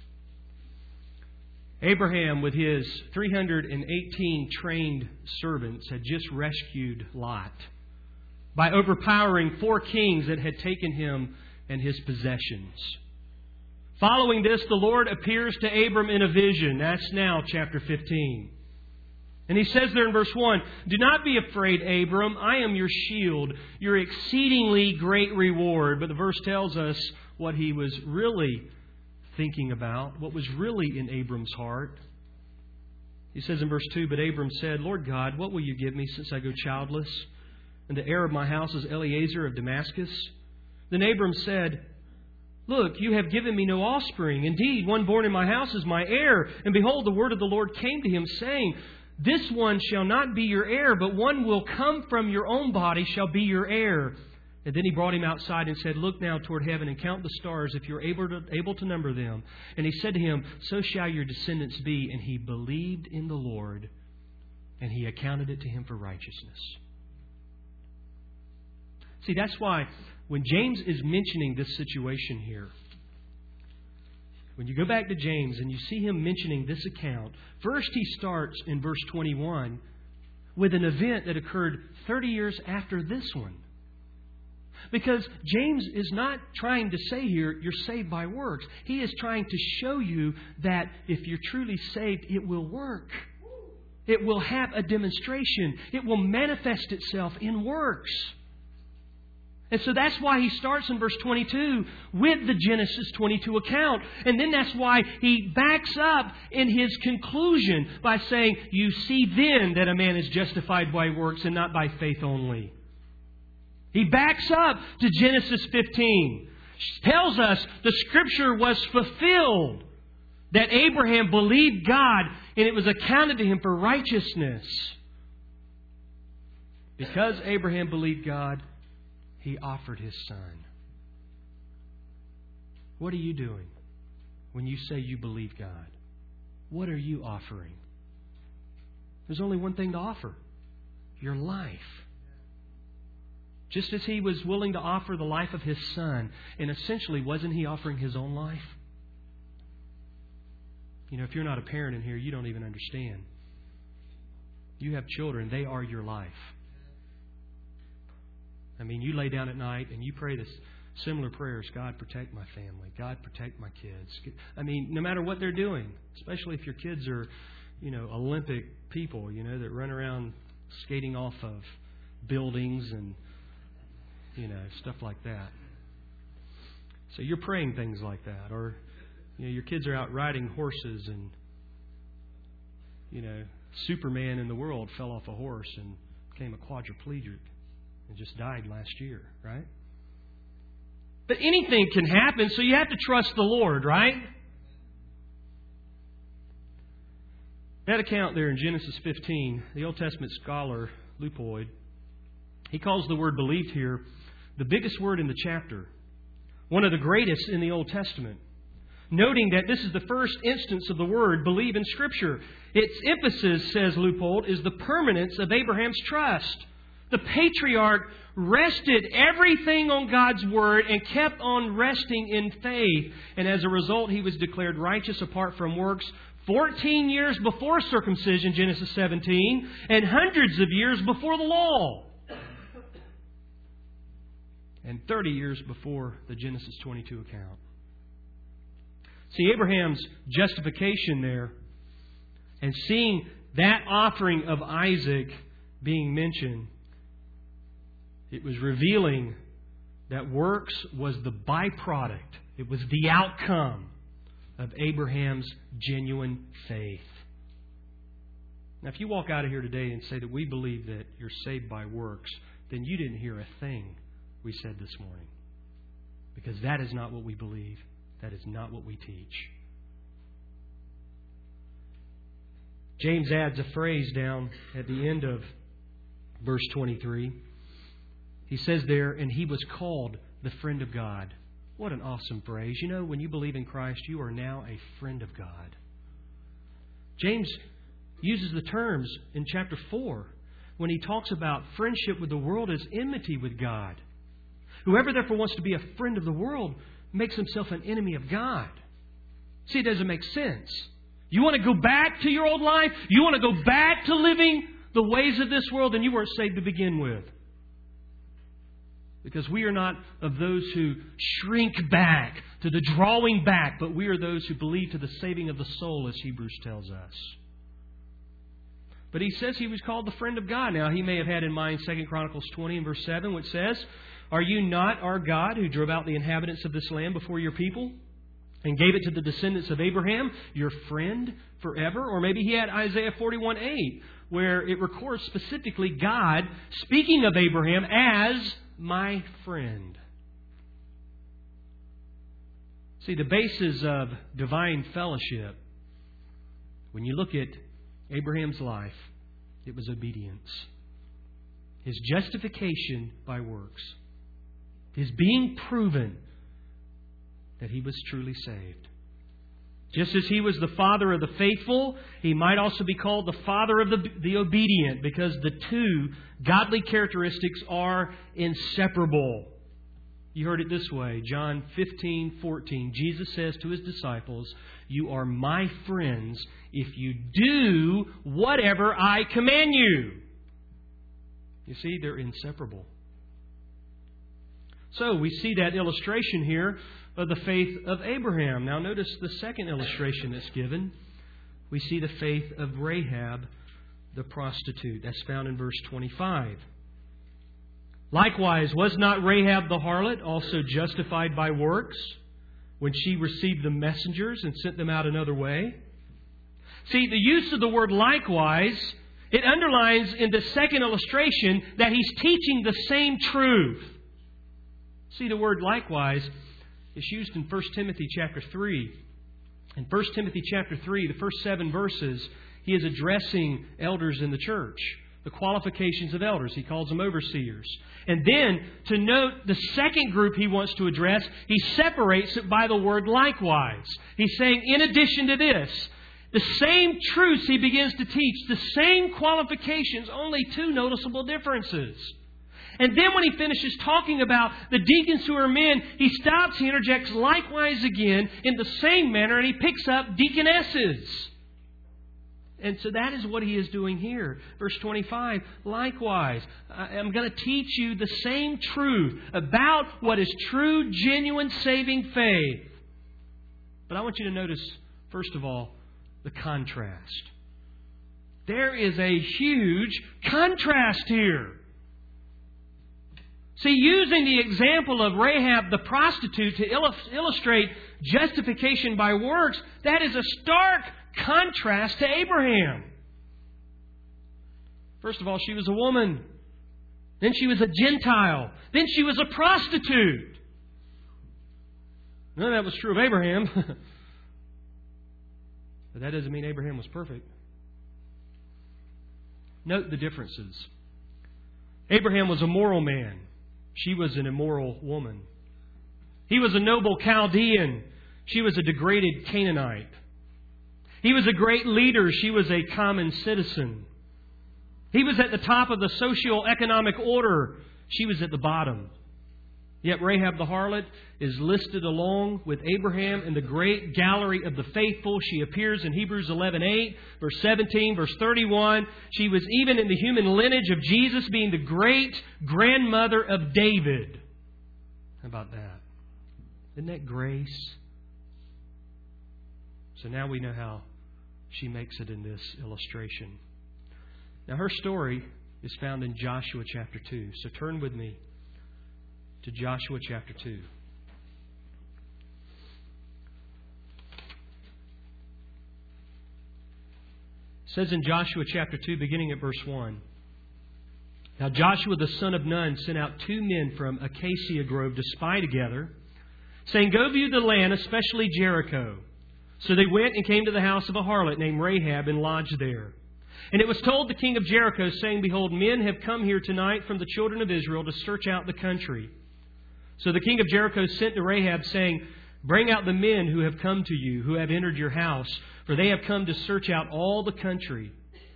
Abraham, with his 318 trained servants, had just rescued Lot by overpowering 4 kings that had taken him and his possessions. Following this, the Lord appears to Abram in a vision. That's now chapter 15. And He says there in verse 1, "Do not be afraid, Abram. I am your shield, your exceedingly great reward." But the verse tells us what he was really thinking about, what was really in Abram's heart. He says in verse 2, "But Abram said, Lord God, what will you give me since I go childless? And the heir of my house is Eliezer of Damascus." Then Abram said, "Look, you have given me no offspring. Indeed, one born in my house is my heir. And behold, the word of the Lord came to him, saying, This one shall not be your heir, but one will come from your own body shall be your heir." And then he brought him outside and said, "Look now toward heaven and count the stars, if you are able to number them." And he said to him, "So shall your descendants be." And he believed in the Lord, and He accounted it to him for righteousness. See, that's why when James is mentioning this situation here, when you go back to James and you see him mentioning this account, first he starts in verse 21 with an event that occurred 30 years after this one. Because James is not trying to say here, you're saved by works. He is trying to show you that if you're truly saved, it will work. It will have a demonstration. It will manifest itself in works. And so that's why he starts in verse 22 with the Genesis 22 account. And then that's why he backs up in his conclusion by saying, "You see then that a man is justified by works and not by faith only." He backs up to Genesis 15. Tells us the Scripture was fulfilled. That Abraham believed God and it was accounted to him for righteousness. Because Abraham believed God, he offered his son. What are you doing when you say you believe God? What are you offering? There's only one thing to offer. Your life. Just as he was willing to offer the life of his son, and essentially wasn't he offering his own life? You know, if you're not a parent in here, you don't even understand. You have children, they are your life. I mean, you lay down at night and you pray this similar prayers. God, protect my family. God, protect my kids. I mean, no matter what they're doing, especially if your kids are, Olympic people, that run around skating off of buildings and, stuff like that. So you're praying things like that. Or, your kids are out riding horses and, Superman in the world fell off a horse and became a quadriplegic and just died last year, right? But anything can happen, so you have to trust the Lord, right? That account there in Genesis 15, the Old Testament scholar, Lupoid, he calls the word believed here the biggest word in the chapter, one of the greatest in the Old Testament, noting that this is the first instance of the word believe in Scripture. Its emphasis, says Lupold, is the permanence of Abraham's trust. The patriarch rested everything on God's Word and kept on resting in faith. And as a result, he was declared righteous apart from works 14 years before circumcision, Genesis 17, and hundreds of years before the law. And 30 years before the Genesis 22 account. See, Abraham's justification there and seeing that offering of Isaac being mentioned, it was revealing that works was the byproduct. It was the outcome of Abraham's genuine faith. Now, if you walk out of here today and say that we believe that you're saved by works, then you didn't hear a thing we said this morning. Because that is not what we believe. That is not what we teach. James adds a phrase down at the end of verse 23. He says there, and he was called the friend of God. What an awesome phrase. When you believe in Christ, you are now a friend of God. James uses the terms in chapter 4 when he talks about friendship with the world as enmity with God. Whoever therefore wants to be a friend of the world makes himself an enemy of God. See, it doesn't make sense. You want to go back to your old life? You want to go back to living the ways of this world? Then you weren't saved to begin with. Because we are not of those who shrink back to the drawing back, but we are those who believe to the saving of the soul, as Hebrews tells us. But he says he was called the friend of God. Now, he may have had in mind 2 Chronicles 20 and verse 7, which says, "Are you not our God who drove out the inhabitants of this land before your people and gave it to the descendants of Abraham, your friend forever?" Or maybe he had Isaiah 41:8, where it records specifically God speaking of Abraham as my friend. See, the basis of divine fellowship, when you look at Abraham's life, it was obedience. His justification by works. His being proven that he was truly saved. Just as he was the father of the faithful, he might also be called the father of the obedient, because the two godly characteristics are inseparable. You heard it this way, John 15:14. Jesus says to His disciples, "You are my friends if you do whatever I command you." You see, they're inseparable. So we see that illustration here of the faith of Abraham. Now notice the second illustration that's given. We see the faith of Rahab, the prostitute. That's found in verse 25. Likewise, was not Rahab the harlot also justified by works when she received the messengers and sent them out another way? See, the use of the word likewise, it underlines in the second illustration that he's teaching the same truth. See, the word likewise is used in 1 Timothy chapter 3. In 1 Timothy chapter 3, the first 7 verses, he is addressing elders in the church. The qualifications of elders. He calls them overseers. And then, to note the second group he wants to address, he separates it by the word likewise. He's saying, in addition to this, the same truths he begins to teach, the same qualifications, only 2 noticeable differences. And then when he finishes talking about the deacons who are men, he stops, he interjects likewise again in the same manner, and he picks up deaconesses. And so that is what he is doing here. Verse 25, likewise, I'm going to teach you the same truth about what is true, genuine, saving faith. But I want you to notice, first of all, the contrast. There is a huge contrast here. See, using the example of Rahab the prostitute to illustrate justification by works, that is a stark contrast to Abraham. First of all, she was a woman. Then she was a Gentile. Then she was a prostitute. None of that was true of Abraham. But that doesn't mean Abraham was perfect. Note the differences. Abraham was a moral man. She was an immoral woman. He was a noble Chaldean. She was a degraded Canaanite. He was a great leader. She was a common citizen. He was at the top of the socio-economic order. She was at the bottom. Yet Rahab the harlot is listed along with Abraham in the great gallery of the faithful. She appears in Hebrews 11:8, verse 17, verse 31. She was even in the human lineage of Jesus, being the great grandmother of David. How about that? Isn't that grace? So now we know how she makes it in this illustration. Now her story is found in Joshua chapter 2. So turn with me to Joshua chapter 2. It says in Joshua chapter 2, beginning at verse 1, Now Joshua the son of Nun sent out 2 men from Acacia Grove to spy together, saying, Go view the land, especially Jericho. So they went and came to the house of a harlot named Rahab and lodged there. And it was told the king of Jericho, saying, Behold, men have come here tonight from the children of Israel to search out the country. So the king of Jericho sent to Rahab, saying, Bring out the men who have come to you, who have entered your house, for they have come to search out all the country.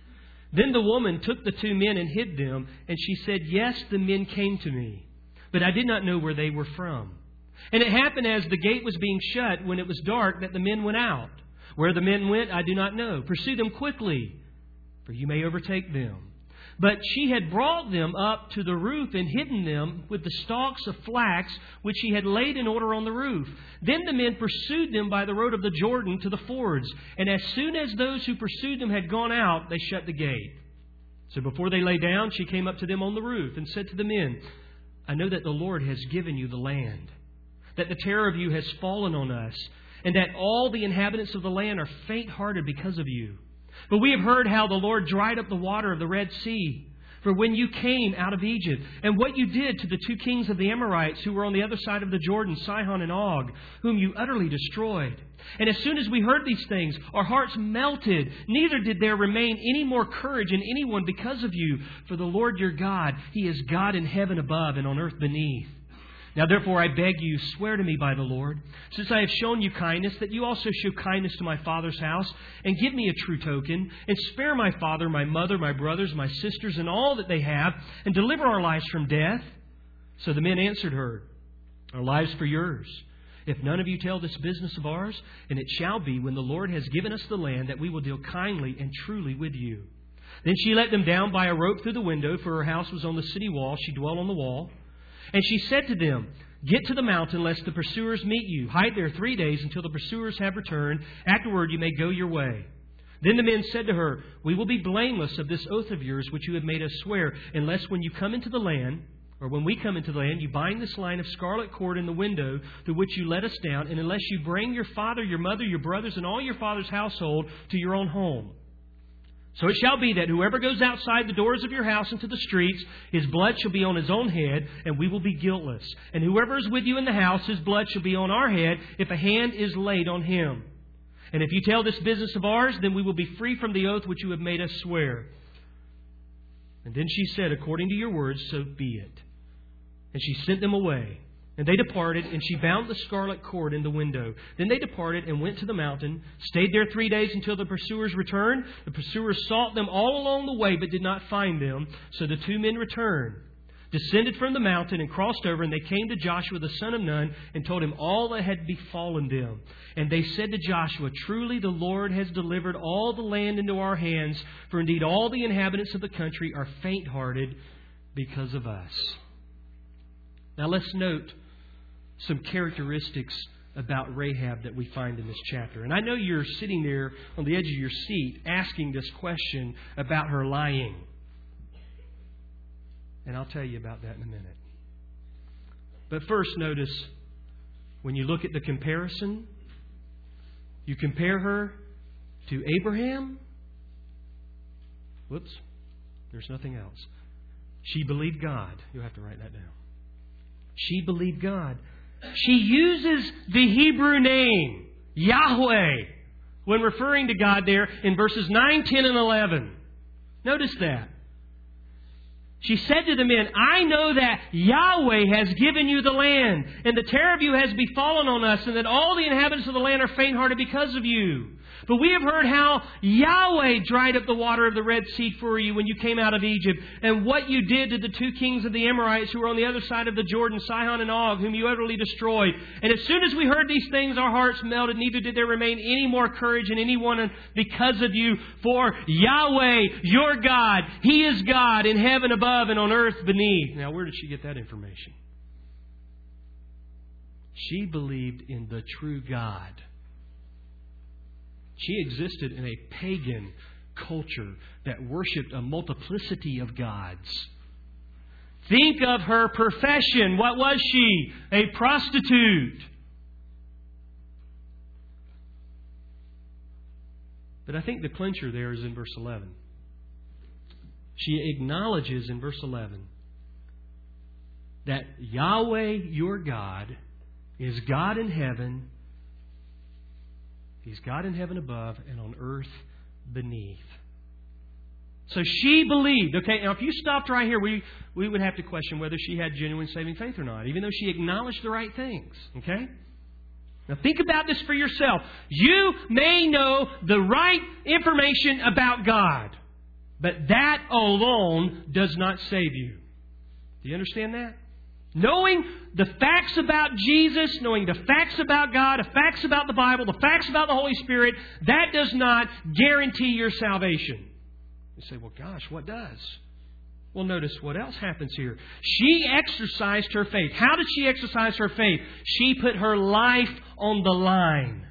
Then the woman took the 2 men and hid them, and she said, Yes, the men came to me, but I did not know where they were from. And it happened as the gate was being shut, when it was dark, that the men went out. Where the men went, I do not know. Pursue them quickly, for you may overtake them. But she had brought them up to the roof and hidden them with the stalks of flax which she had laid in order on the roof. Then the men pursued them by the road of the Jordan to the fords. And as soon as those who pursued them had gone out, they shut the gate. So before they lay down, she came up to them on the roof and said to the men, I know that the Lord has given you the land, that the terror of you has fallen on us, and that all the inhabitants of the land are faint-hearted because of you. But we have heard how the Lord dried up the water of the Red Sea, for when you came out of Egypt, and what you did to the 2 kings of the Amorites who were on the other side of the Jordan, Sihon and Og, whom you utterly destroyed. And as soon as we heard these things, our hearts melted. Neither did there remain any more courage in anyone because of you. For the Lord your God, He is God in heaven above and on earth beneath. Now therefore I beg you, swear to me by the Lord, since I have shown you kindness, that you also show kindness to my father's house, and give me a true token, and spare my father, my mother, my brothers, my sisters, and all that they have, and deliver our lives from death. So the men answered her, Our lives for yours. If none of you tell this business of ours, and it shall be, when the Lord has given us the land, that we will deal kindly and truly with you. Then she let them down by a rope through the window, for her house was on the city wall. She dwelt on the wall. And she said to them, Get to the mountain, lest the pursuers meet you. Hide there 3 days until the pursuers have returned. Afterward you may go your way. Then the men said to her, We will be blameless of this oath of yours which you have made us swear, unless when you come into the land, or when we come into the land, you bind this line of scarlet cord in the window through which you let us down, and unless you bring your father, your mother, your brothers, and all your father's household to your own home. So it shall be that whoever goes outside the doors of your house into the streets, his blood shall be on his own head, and we will be guiltless. And whoever is with you in the house, his blood shall be on our head, if a hand is laid on him. And if you tell this business of ours, then we will be free from the oath which you have made us swear. And then she said, According to your words, so be it. And she sent them away. And they departed, and she bound the scarlet cord in the window. Then they departed and went to the mountain, stayed there 3 days until the pursuers returned. The pursuers sought them all along the way, but did not find them. So the 2 men returned, descended from the mountain, and crossed over. And they came to Joshua the son of Nun, and told him all that had befallen them. And they said to Joshua, Truly the Lord has delivered all the land into our hands, for indeed all the inhabitants of the country are faint-hearted because of us. Now let's note some characteristics about Rahab that we find in this chapter. And I know you're sitting there on the edge of your seat asking this question about her lying. And I'll tell you about that in a minute. But first, notice, when you look at the comparison, you compare her to Abraham. Whoops, there's nothing else. She believed God. You'll have to write that down. She believed God. She uses the Hebrew name, Yahweh, when referring to God there in verses 9, 10, and 11. Notice that. She said to the men, I know that Yahweh has given you the land, and the terror of you has befallen on us, and that all the inhabitants of the land are faint-hearted because of you. But we have heard how Yahweh dried up the water of the Red Sea for you when you came out of Egypt, and what you did to the two kings of the Amorites who were on the other side of the Jordan, Sihon and Og, whom you utterly destroyed. And as soon as we heard these things, our hearts melted, neither did there remain any more courage in anyone because of you. For Yahweh, your God, He is God in heaven above and on earth beneath. Now, where did she get that information? She believed in the true God. She existed in a pagan culture that worshipped a multiplicity of gods. Think of her profession. What was she? A prostitute. But I think the clincher there is in verse 11. She acknowledges in verse 11 that Yahweh, your God, is God in heaven. He's God in heaven above and on earth beneath. So she believed. Okay, now if you stopped right here, we would have to question whether she had genuine saving faith or not, even though she acknowledged the right things. Okay? Now think about this for yourself. You may know the right information about God, but that alone does not save you. Do you understand that? Knowing the facts about Jesus, knowing the facts about God, the facts about the Bible, the facts about the Holy Spirit, that does not guarantee your salvation. You say, well, gosh, what does? Well, notice what else happens here. She exercised her faith. How did she exercise her faith? She put her life on the line.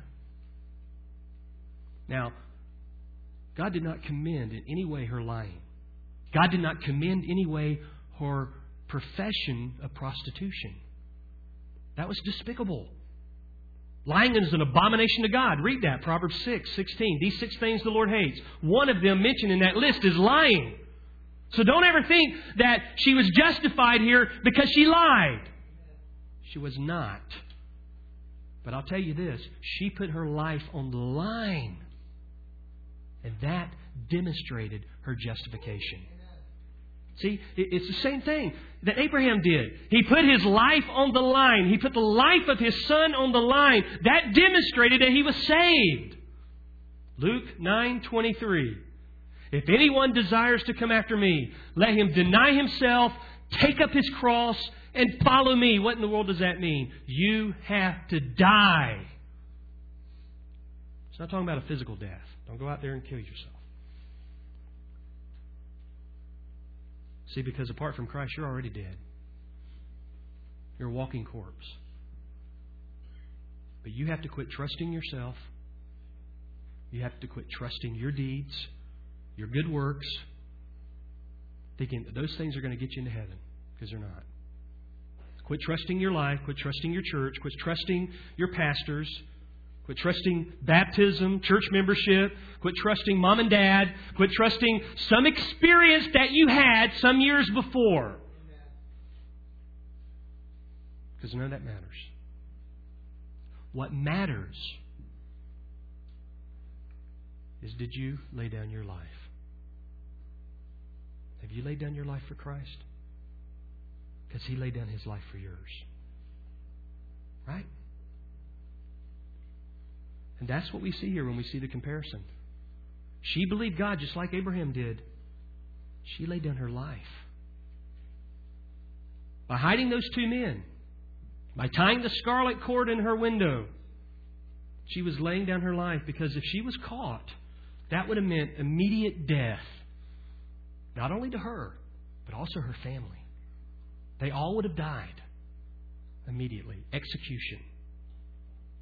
Now, God did not commend in any way her lying. God did not commend in any way her profession of prostitution. That was despicable. Lying is an abomination to God. Read that, Proverbs 6:16. These 6 things the Lord hates. One of them mentioned in that list is lying. So don't ever think that she was justified here because she lied. She was not. But I'll tell you this, she put her life on the line. And that demonstrated her justification. See, it's the same thing that Abraham did. He put his life on the line. He put the life of his son on the line. That demonstrated that he was saved. Luke 9:23. If anyone desires to come after me, let him deny himself, take up his cross, and follow me. What in the world does that mean? You have to die. It's not talking about a physical death. Don't go out there and kill yourself. See, because apart from Christ, you're already dead. You're a walking corpse. But you have to quit trusting yourself. You have to quit trusting your deeds, your good works, thinking that those things are going to get you into heaven, because they're not. Quit trusting your life. Quit trusting your church. Quit trusting your pastors. Quit trusting baptism, church membership. Quit trusting mom and dad. Quit trusting some experience that you had some years before. Because none of that matters. What matters is, did you lay down your life? Have you laid down your life for Christ? Because He laid down His life for yours. Right? And that's what we see here when we see the comparison. She believed God just like Abraham did. She laid down her life. By hiding those 2 men, by tying the scarlet cord in her window, she was laying down her life, because if she was caught, that would have meant immediate death. Not only to her, but also her family. They all would have died immediately. Execution.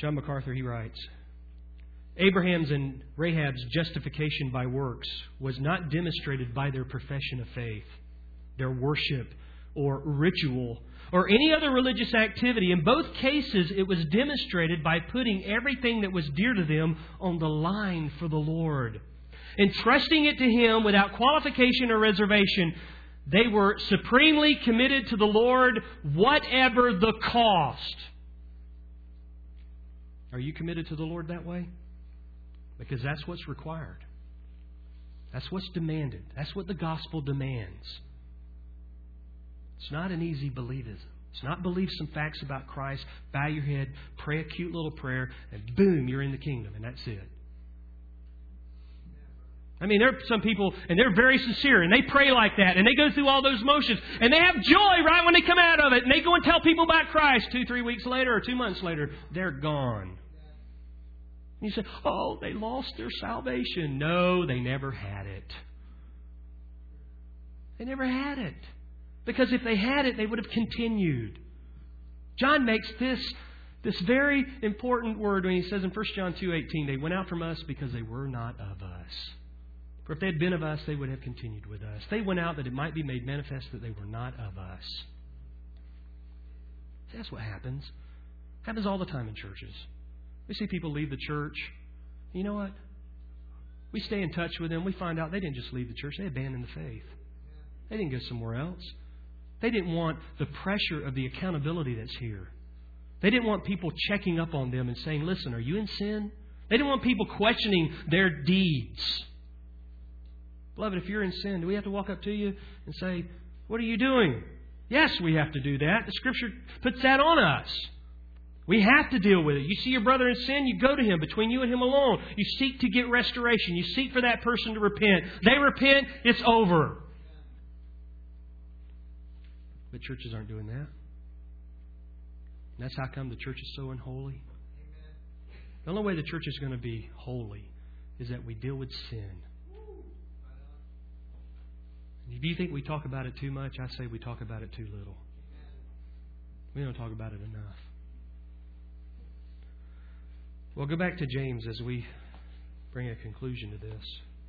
John MacArthur, he writes, Abraham's and Rahab's justification by works was not demonstrated by their profession of faith, their worship, or ritual, or any other religious activity. In both cases, it was demonstrated by putting everything that was dear to them on the line for the Lord. Entrusting it to Him without qualification or reservation, they were supremely committed to the Lord, whatever the cost. Are you committed to the Lord that way? Because that's what's required. That's what's demanded. That's what the gospel demands. It's not an easy believism. It's not believe some facts about Christ, bow your head, pray a cute little prayer, and boom, you're in the kingdom, and that's it. I mean, there are some people, and they're very sincere, and they pray like that, and they go through all those motions, and they have joy right when they come out of it, and they go and tell people about Christ 2-3 weeks later or 2 months later, they're gone. You say, oh, they lost their salvation. No, they never had it. They never had it. Because if they had it, they would have continued. John makes this very important word when he says in 1 John 2:18, they went out from us because they were not of us. For if they had been of us, they would have continued with us. They went out that it might be made manifest that they were not of us. See, that's what happens. It happens all the time in churches. We see people leave the church. You know what? We stay in touch with them. We find out they didn't just leave the church. They abandoned the faith. They didn't go somewhere else. They didn't want the pressure of the accountability that's here. They didn't want people checking up on them and saying, listen, are you in sin? They didn't want people questioning their deeds. Beloved, if you're in sin, do we have to walk up to you and say, what are you doing? Yes, we have to do that. The Scripture puts that on us. We have to deal with it. You see your brother in sin, you go to him. Between you and him alone, you seek to get restoration. You seek for that person to repent. They repent, it's over. But churches aren't doing that. And that's how come the church is so unholy. The only way the church is going to be holy is that we deal with sin. If you think we talk about it too much, I say we talk about it too little. We don't talk about it enough. Well, go back to James as we bring a conclusion to this.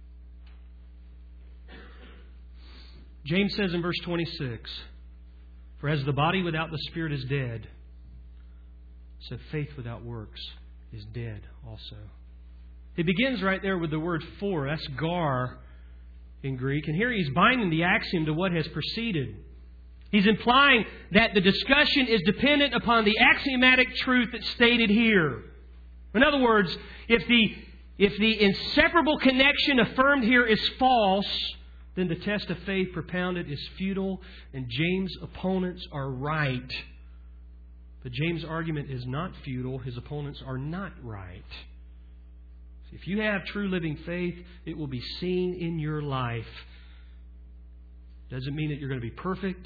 James says in verse 26, for as the body without the Spirit is dead, so faith without works is dead also. It begins right there with the word for. That's gar in Greek. And here he's binding the axiom to what has preceded. He's implying that the discussion is dependent upon the axiomatic truth that's stated here. In other words, if the inseparable connection affirmed here is false, then the test of faith propounded is futile, and James' opponents are right. But James' argument is not futile. His opponents are not right. If you have true living faith, it will be seen in your life. Doesn't mean that you're going to be perfect.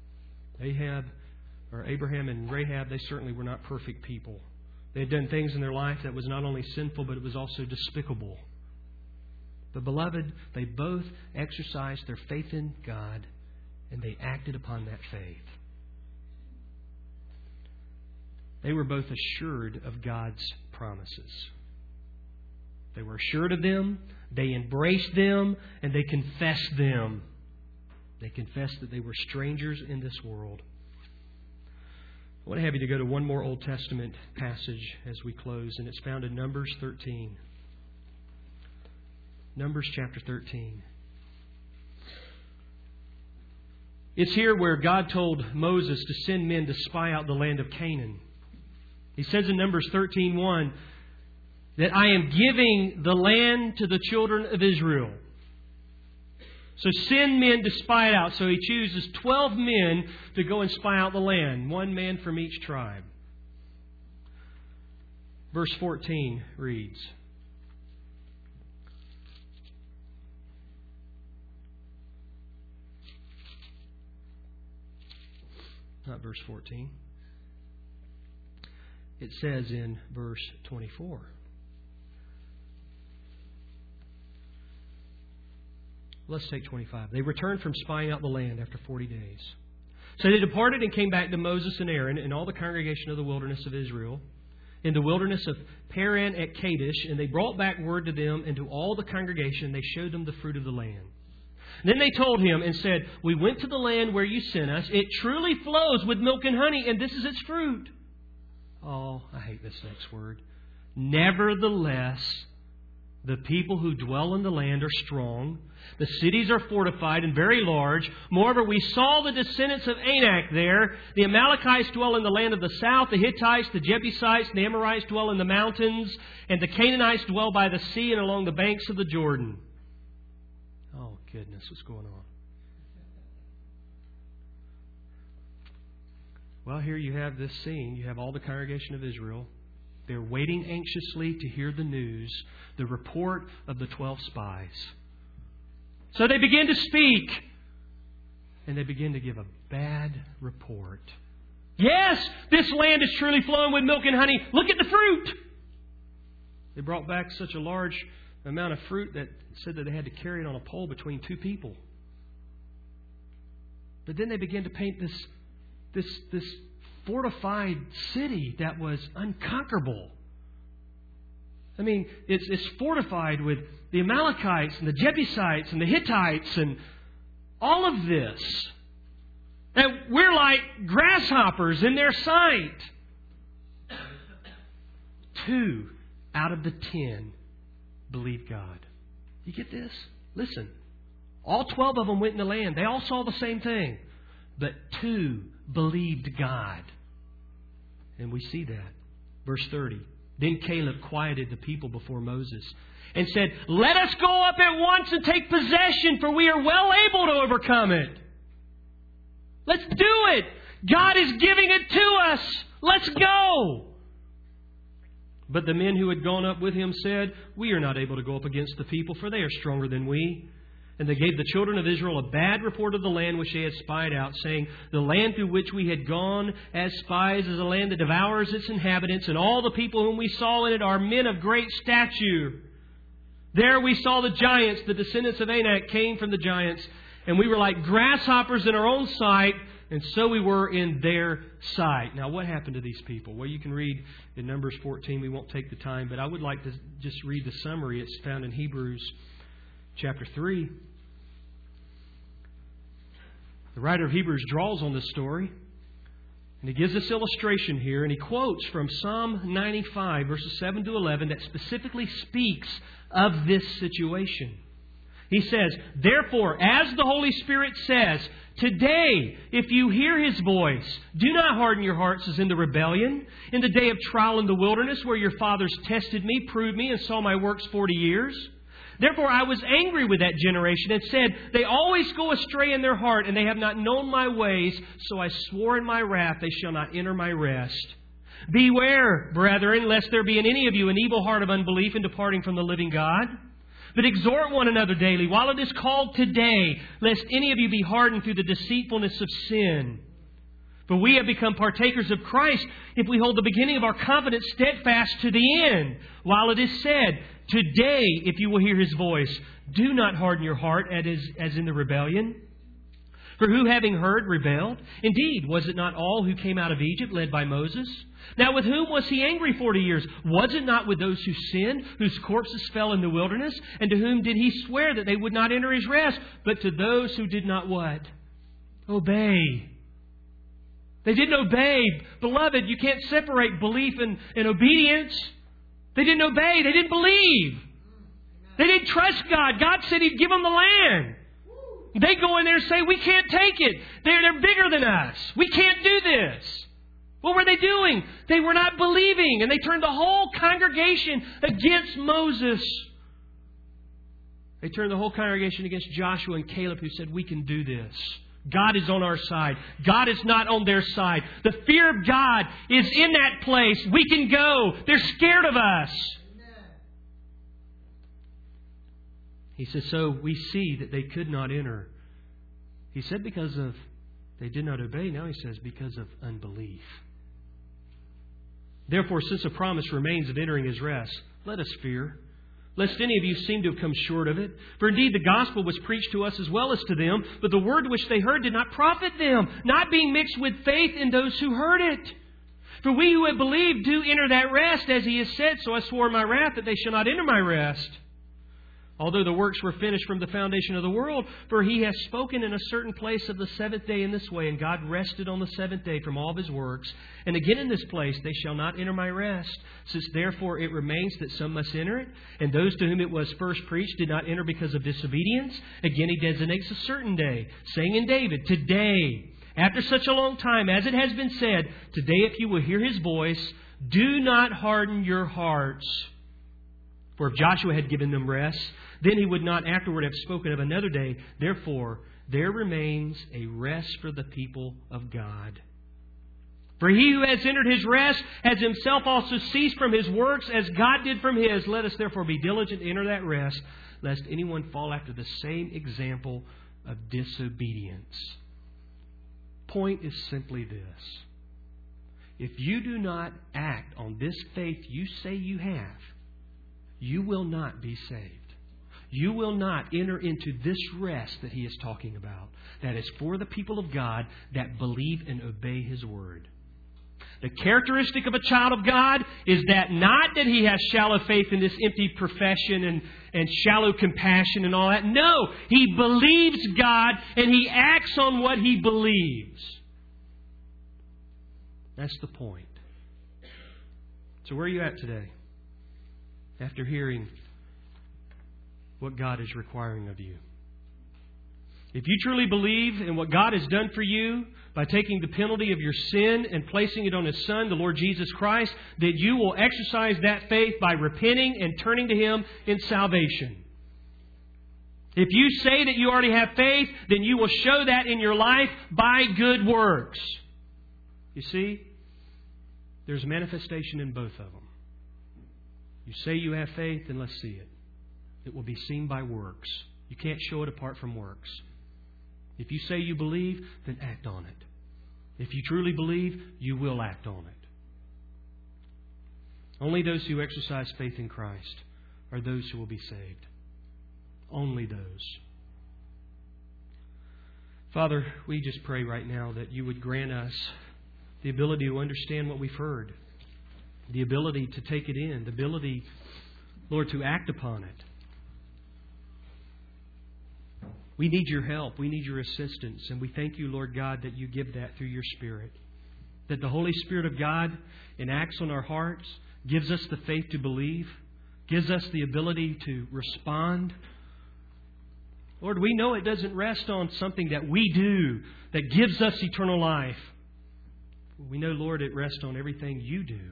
Abraham and Rahab, they certainly were not perfect people. They had done things in their life that was not only sinful, but it was also despicable. But beloved, they both exercised their faith in God, and they acted upon that faith. They were both assured of God's promises. They were assured of them, they embraced them, and they confessed them. They confessed that they were strangers in this world. I want to have you to go to one more Old Testament passage as we close, and it's found in Numbers 13. Numbers chapter 13. It's here where God told Moses to send men to spy out the land of Canaan. He says in Numbers 13:1 that I am giving the land to the children of Israel. So send men to spy it out. So he chooses 12 men to go and spy out the land. One man from each tribe. Verse 14 reads, not verse 14. It says in verse 24. Let's take 25. They returned from spying out the land after 40 days. So they departed and came back to Moses and Aaron and all the congregation of the wilderness of Israel in the wilderness of Paran at Kadesh, and they brought back word to them and to all the congregation. They showed them the fruit of the land. Then they told him and said, we went to the land where you sent us. It truly flows with milk and honey, and this is its fruit. Oh, I hate this next word. Nevertheless, the people who dwell in the land are strong. The cities are fortified and very large. Moreover, we saw the descendants of Anak there. The Amalekites dwell in the land of the south. The Hittites, the Jebusites, and the Amorites dwell in the mountains. And the Canaanites dwell by the sea and along the banks of the Jordan. Oh, goodness, what's going on? Well, here you have this scene. You have all the congregation of Israel. They're waiting anxiously to hear the news, the report of the 12 spies. So they begin to speak, and they begin to give a bad report. Yes, this land is truly flowing with milk and honey. Look at the fruit. They brought back such a large amount of fruit that said that they had to carry it on a pole between two people. But then they began to paint this fortified city that was unconquerable. I mean, it's fortified with the Amalekites and the Jebusites and the Hittites and all of this. And we're like grasshoppers in their sight. 2 out of the 10 believed God. You get this? Listen. All 12 of them went in the land. They all saw the same thing. But 2 believed God. And we see that. Verse 30. Then Caleb quieted the people before Moses and said, let us go up at once and take possession, for we are well able to overcome it. Let's do it. God is giving it to us. Let's go. But the men who had gone up with him said, we are not able to go up against the people, for they are stronger than we. And they gave the children of Israel a bad report of the land which they had spied out, saying, the land through which we had gone as spies is a land that devours its inhabitants, and all the people whom we saw in it are men of great stature. There we saw the giants, the descendants of Anak came from the giants, and we were like grasshoppers in our own sight, and so we were in their sight. Now, what happened to these people? Well, you can read in Numbers 14. We won't take the time, but I would like to just read the summary. It's found in Hebrews chapter 3. The writer of Hebrews draws on this story, and he gives this illustration here, and he quotes from Psalm 95, verses 7 to 11, that specifically speaks of this situation. He says, therefore, as the Holy Spirit says, today, if you hear His voice, do not harden your hearts as in the rebellion, in the day of trial in the wilderness, where your fathers tested me, proved me, and saw my works 40 years. Therefore I was angry with that generation and said, they always go astray in their heart, and they have not known my ways. So I swore in my wrath, they shall not enter my rest. Beware, brethren, lest there be in any of you an evil heart of unbelief in departing from the living God. But exhort one another daily, while it is called today, lest any of you be hardened through the deceitfulness of sin. For we have become partakers of Christ if we hold the beginning of our confidence steadfast to the end. While it is said, today, if you will hear His voice, do not harden your heart as in the rebellion. For who, having heard, rebelled? Indeed, was it not all who came out of Egypt led by Moses? Now with whom was He angry 40 years? Was it not with those who sinned, whose corpses fell in the wilderness? And to whom did He swear that they would not enter His rest? But to those who did not what? Obey. They didn't obey. Beloved, you can't separate belief and obedience. They didn't obey. They didn't believe. They didn't trust God. God said He'd give them the land. They go in there and say, we can't take it. They're bigger than us. We can't do this. What were they doing? They were not believing. And they turned the whole congregation against Moses. They turned the whole congregation against Joshua and Caleb, who said, we can do this. God is on our side. God is not on their side. The fear of God is in that place. We can go. They're scared of us. He says, so we see that they could not enter. He said because of they did not obey. Now he says because of unbelief. Therefore, since a promise remains of entering His rest, let us fear, lest any of you seem to have come short of it. For indeed the gospel was preached to us as well as to them, but the word which they heard did not profit them, not being mixed with faith in those who heard it. For we who have believed do enter that rest, as He has said, so I swore in my wrath that they shall not enter my rest. Although the works were finished from the foundation of the world, for He has spoken in a certain place of the seventh day in this way, and God rested on the seventh day from all of His works. And again in this place, they shall not enter my rest, since therefore it remains that some must enter it. And those to whom it was first preached did not enter because of disobedience. Again He designates a certain day, saying in David, today, after such a long time, as it has been said, today if you will hear His voice, do not harden your hearts. For if Joshua had given them rest, then he would not afterward have spoken of another day. Therefore, there remains a rest for the people of God. For he who has entered his rest has himself also ceased from his works as God did from his. Let us therefore be diligent to enter that rest, lest anyone fall after the same example of disobedience. Point is simply this. If you do not act on this faith you say you have, you will not be saved. You will not enter into this rest that He is talking about. That is for the people of God that believe and obey His Word. The characteristic of a child of God is that not that he has shallow faith in this empty profession and shallow compassion and all that. No, he believes God and he acts on what he believes. That's the point. So where are you at today? After hearing what God is requiring of you. If you truly believe in what God has done for you by taking the penalty of your sin and placing it on His Son, the Lord Jesus Christ, then you will exercise that faith by repenting and turning to Him in salvation. If you say that you already have faith, then you will show that in your life by good works. You see, there's a manifestation in both of them. You say you have faith, then let's see it. It will be seen by works. You can't show it apart from works. If you say you believe, then act on it. If you truly believe, you will act on it. Only those who exercise faith in Christ are those who will be saved. Only those. Father, we just pray right now that you would grant us the ability to understand what we've heard. The ability to take it in. The ability, Lord, to act upon it. We need your help. We need your assistance. And we thank you, Lord God, that you give that through your Spirit. That the Holy Spirit of God enacts on our hearts, gives us the faith to believe, gives us the ability to respond. Lord, we know it doesn't rest on something that we do that gives us eternal life. We know, Lord, it rests on everything you do.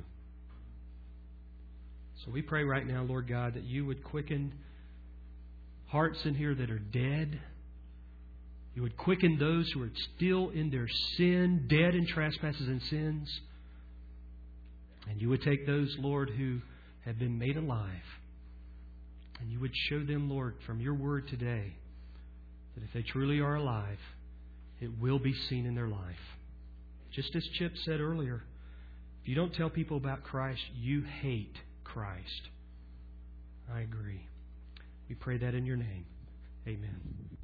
So we pray right now, Lord God, that you would quicken hearts in here that are dead. You would quicken those who are still in their sin, dead in trespasses and sins. And you would take those, Lord, who have been made alive. And you would show them, Lord, from your word today, that if they truly are alive, it will be seen in their life. Just as Chip said earlier, if you don't tell people about Christ, you hate Christ. I agree. We pray that in your name. Amen.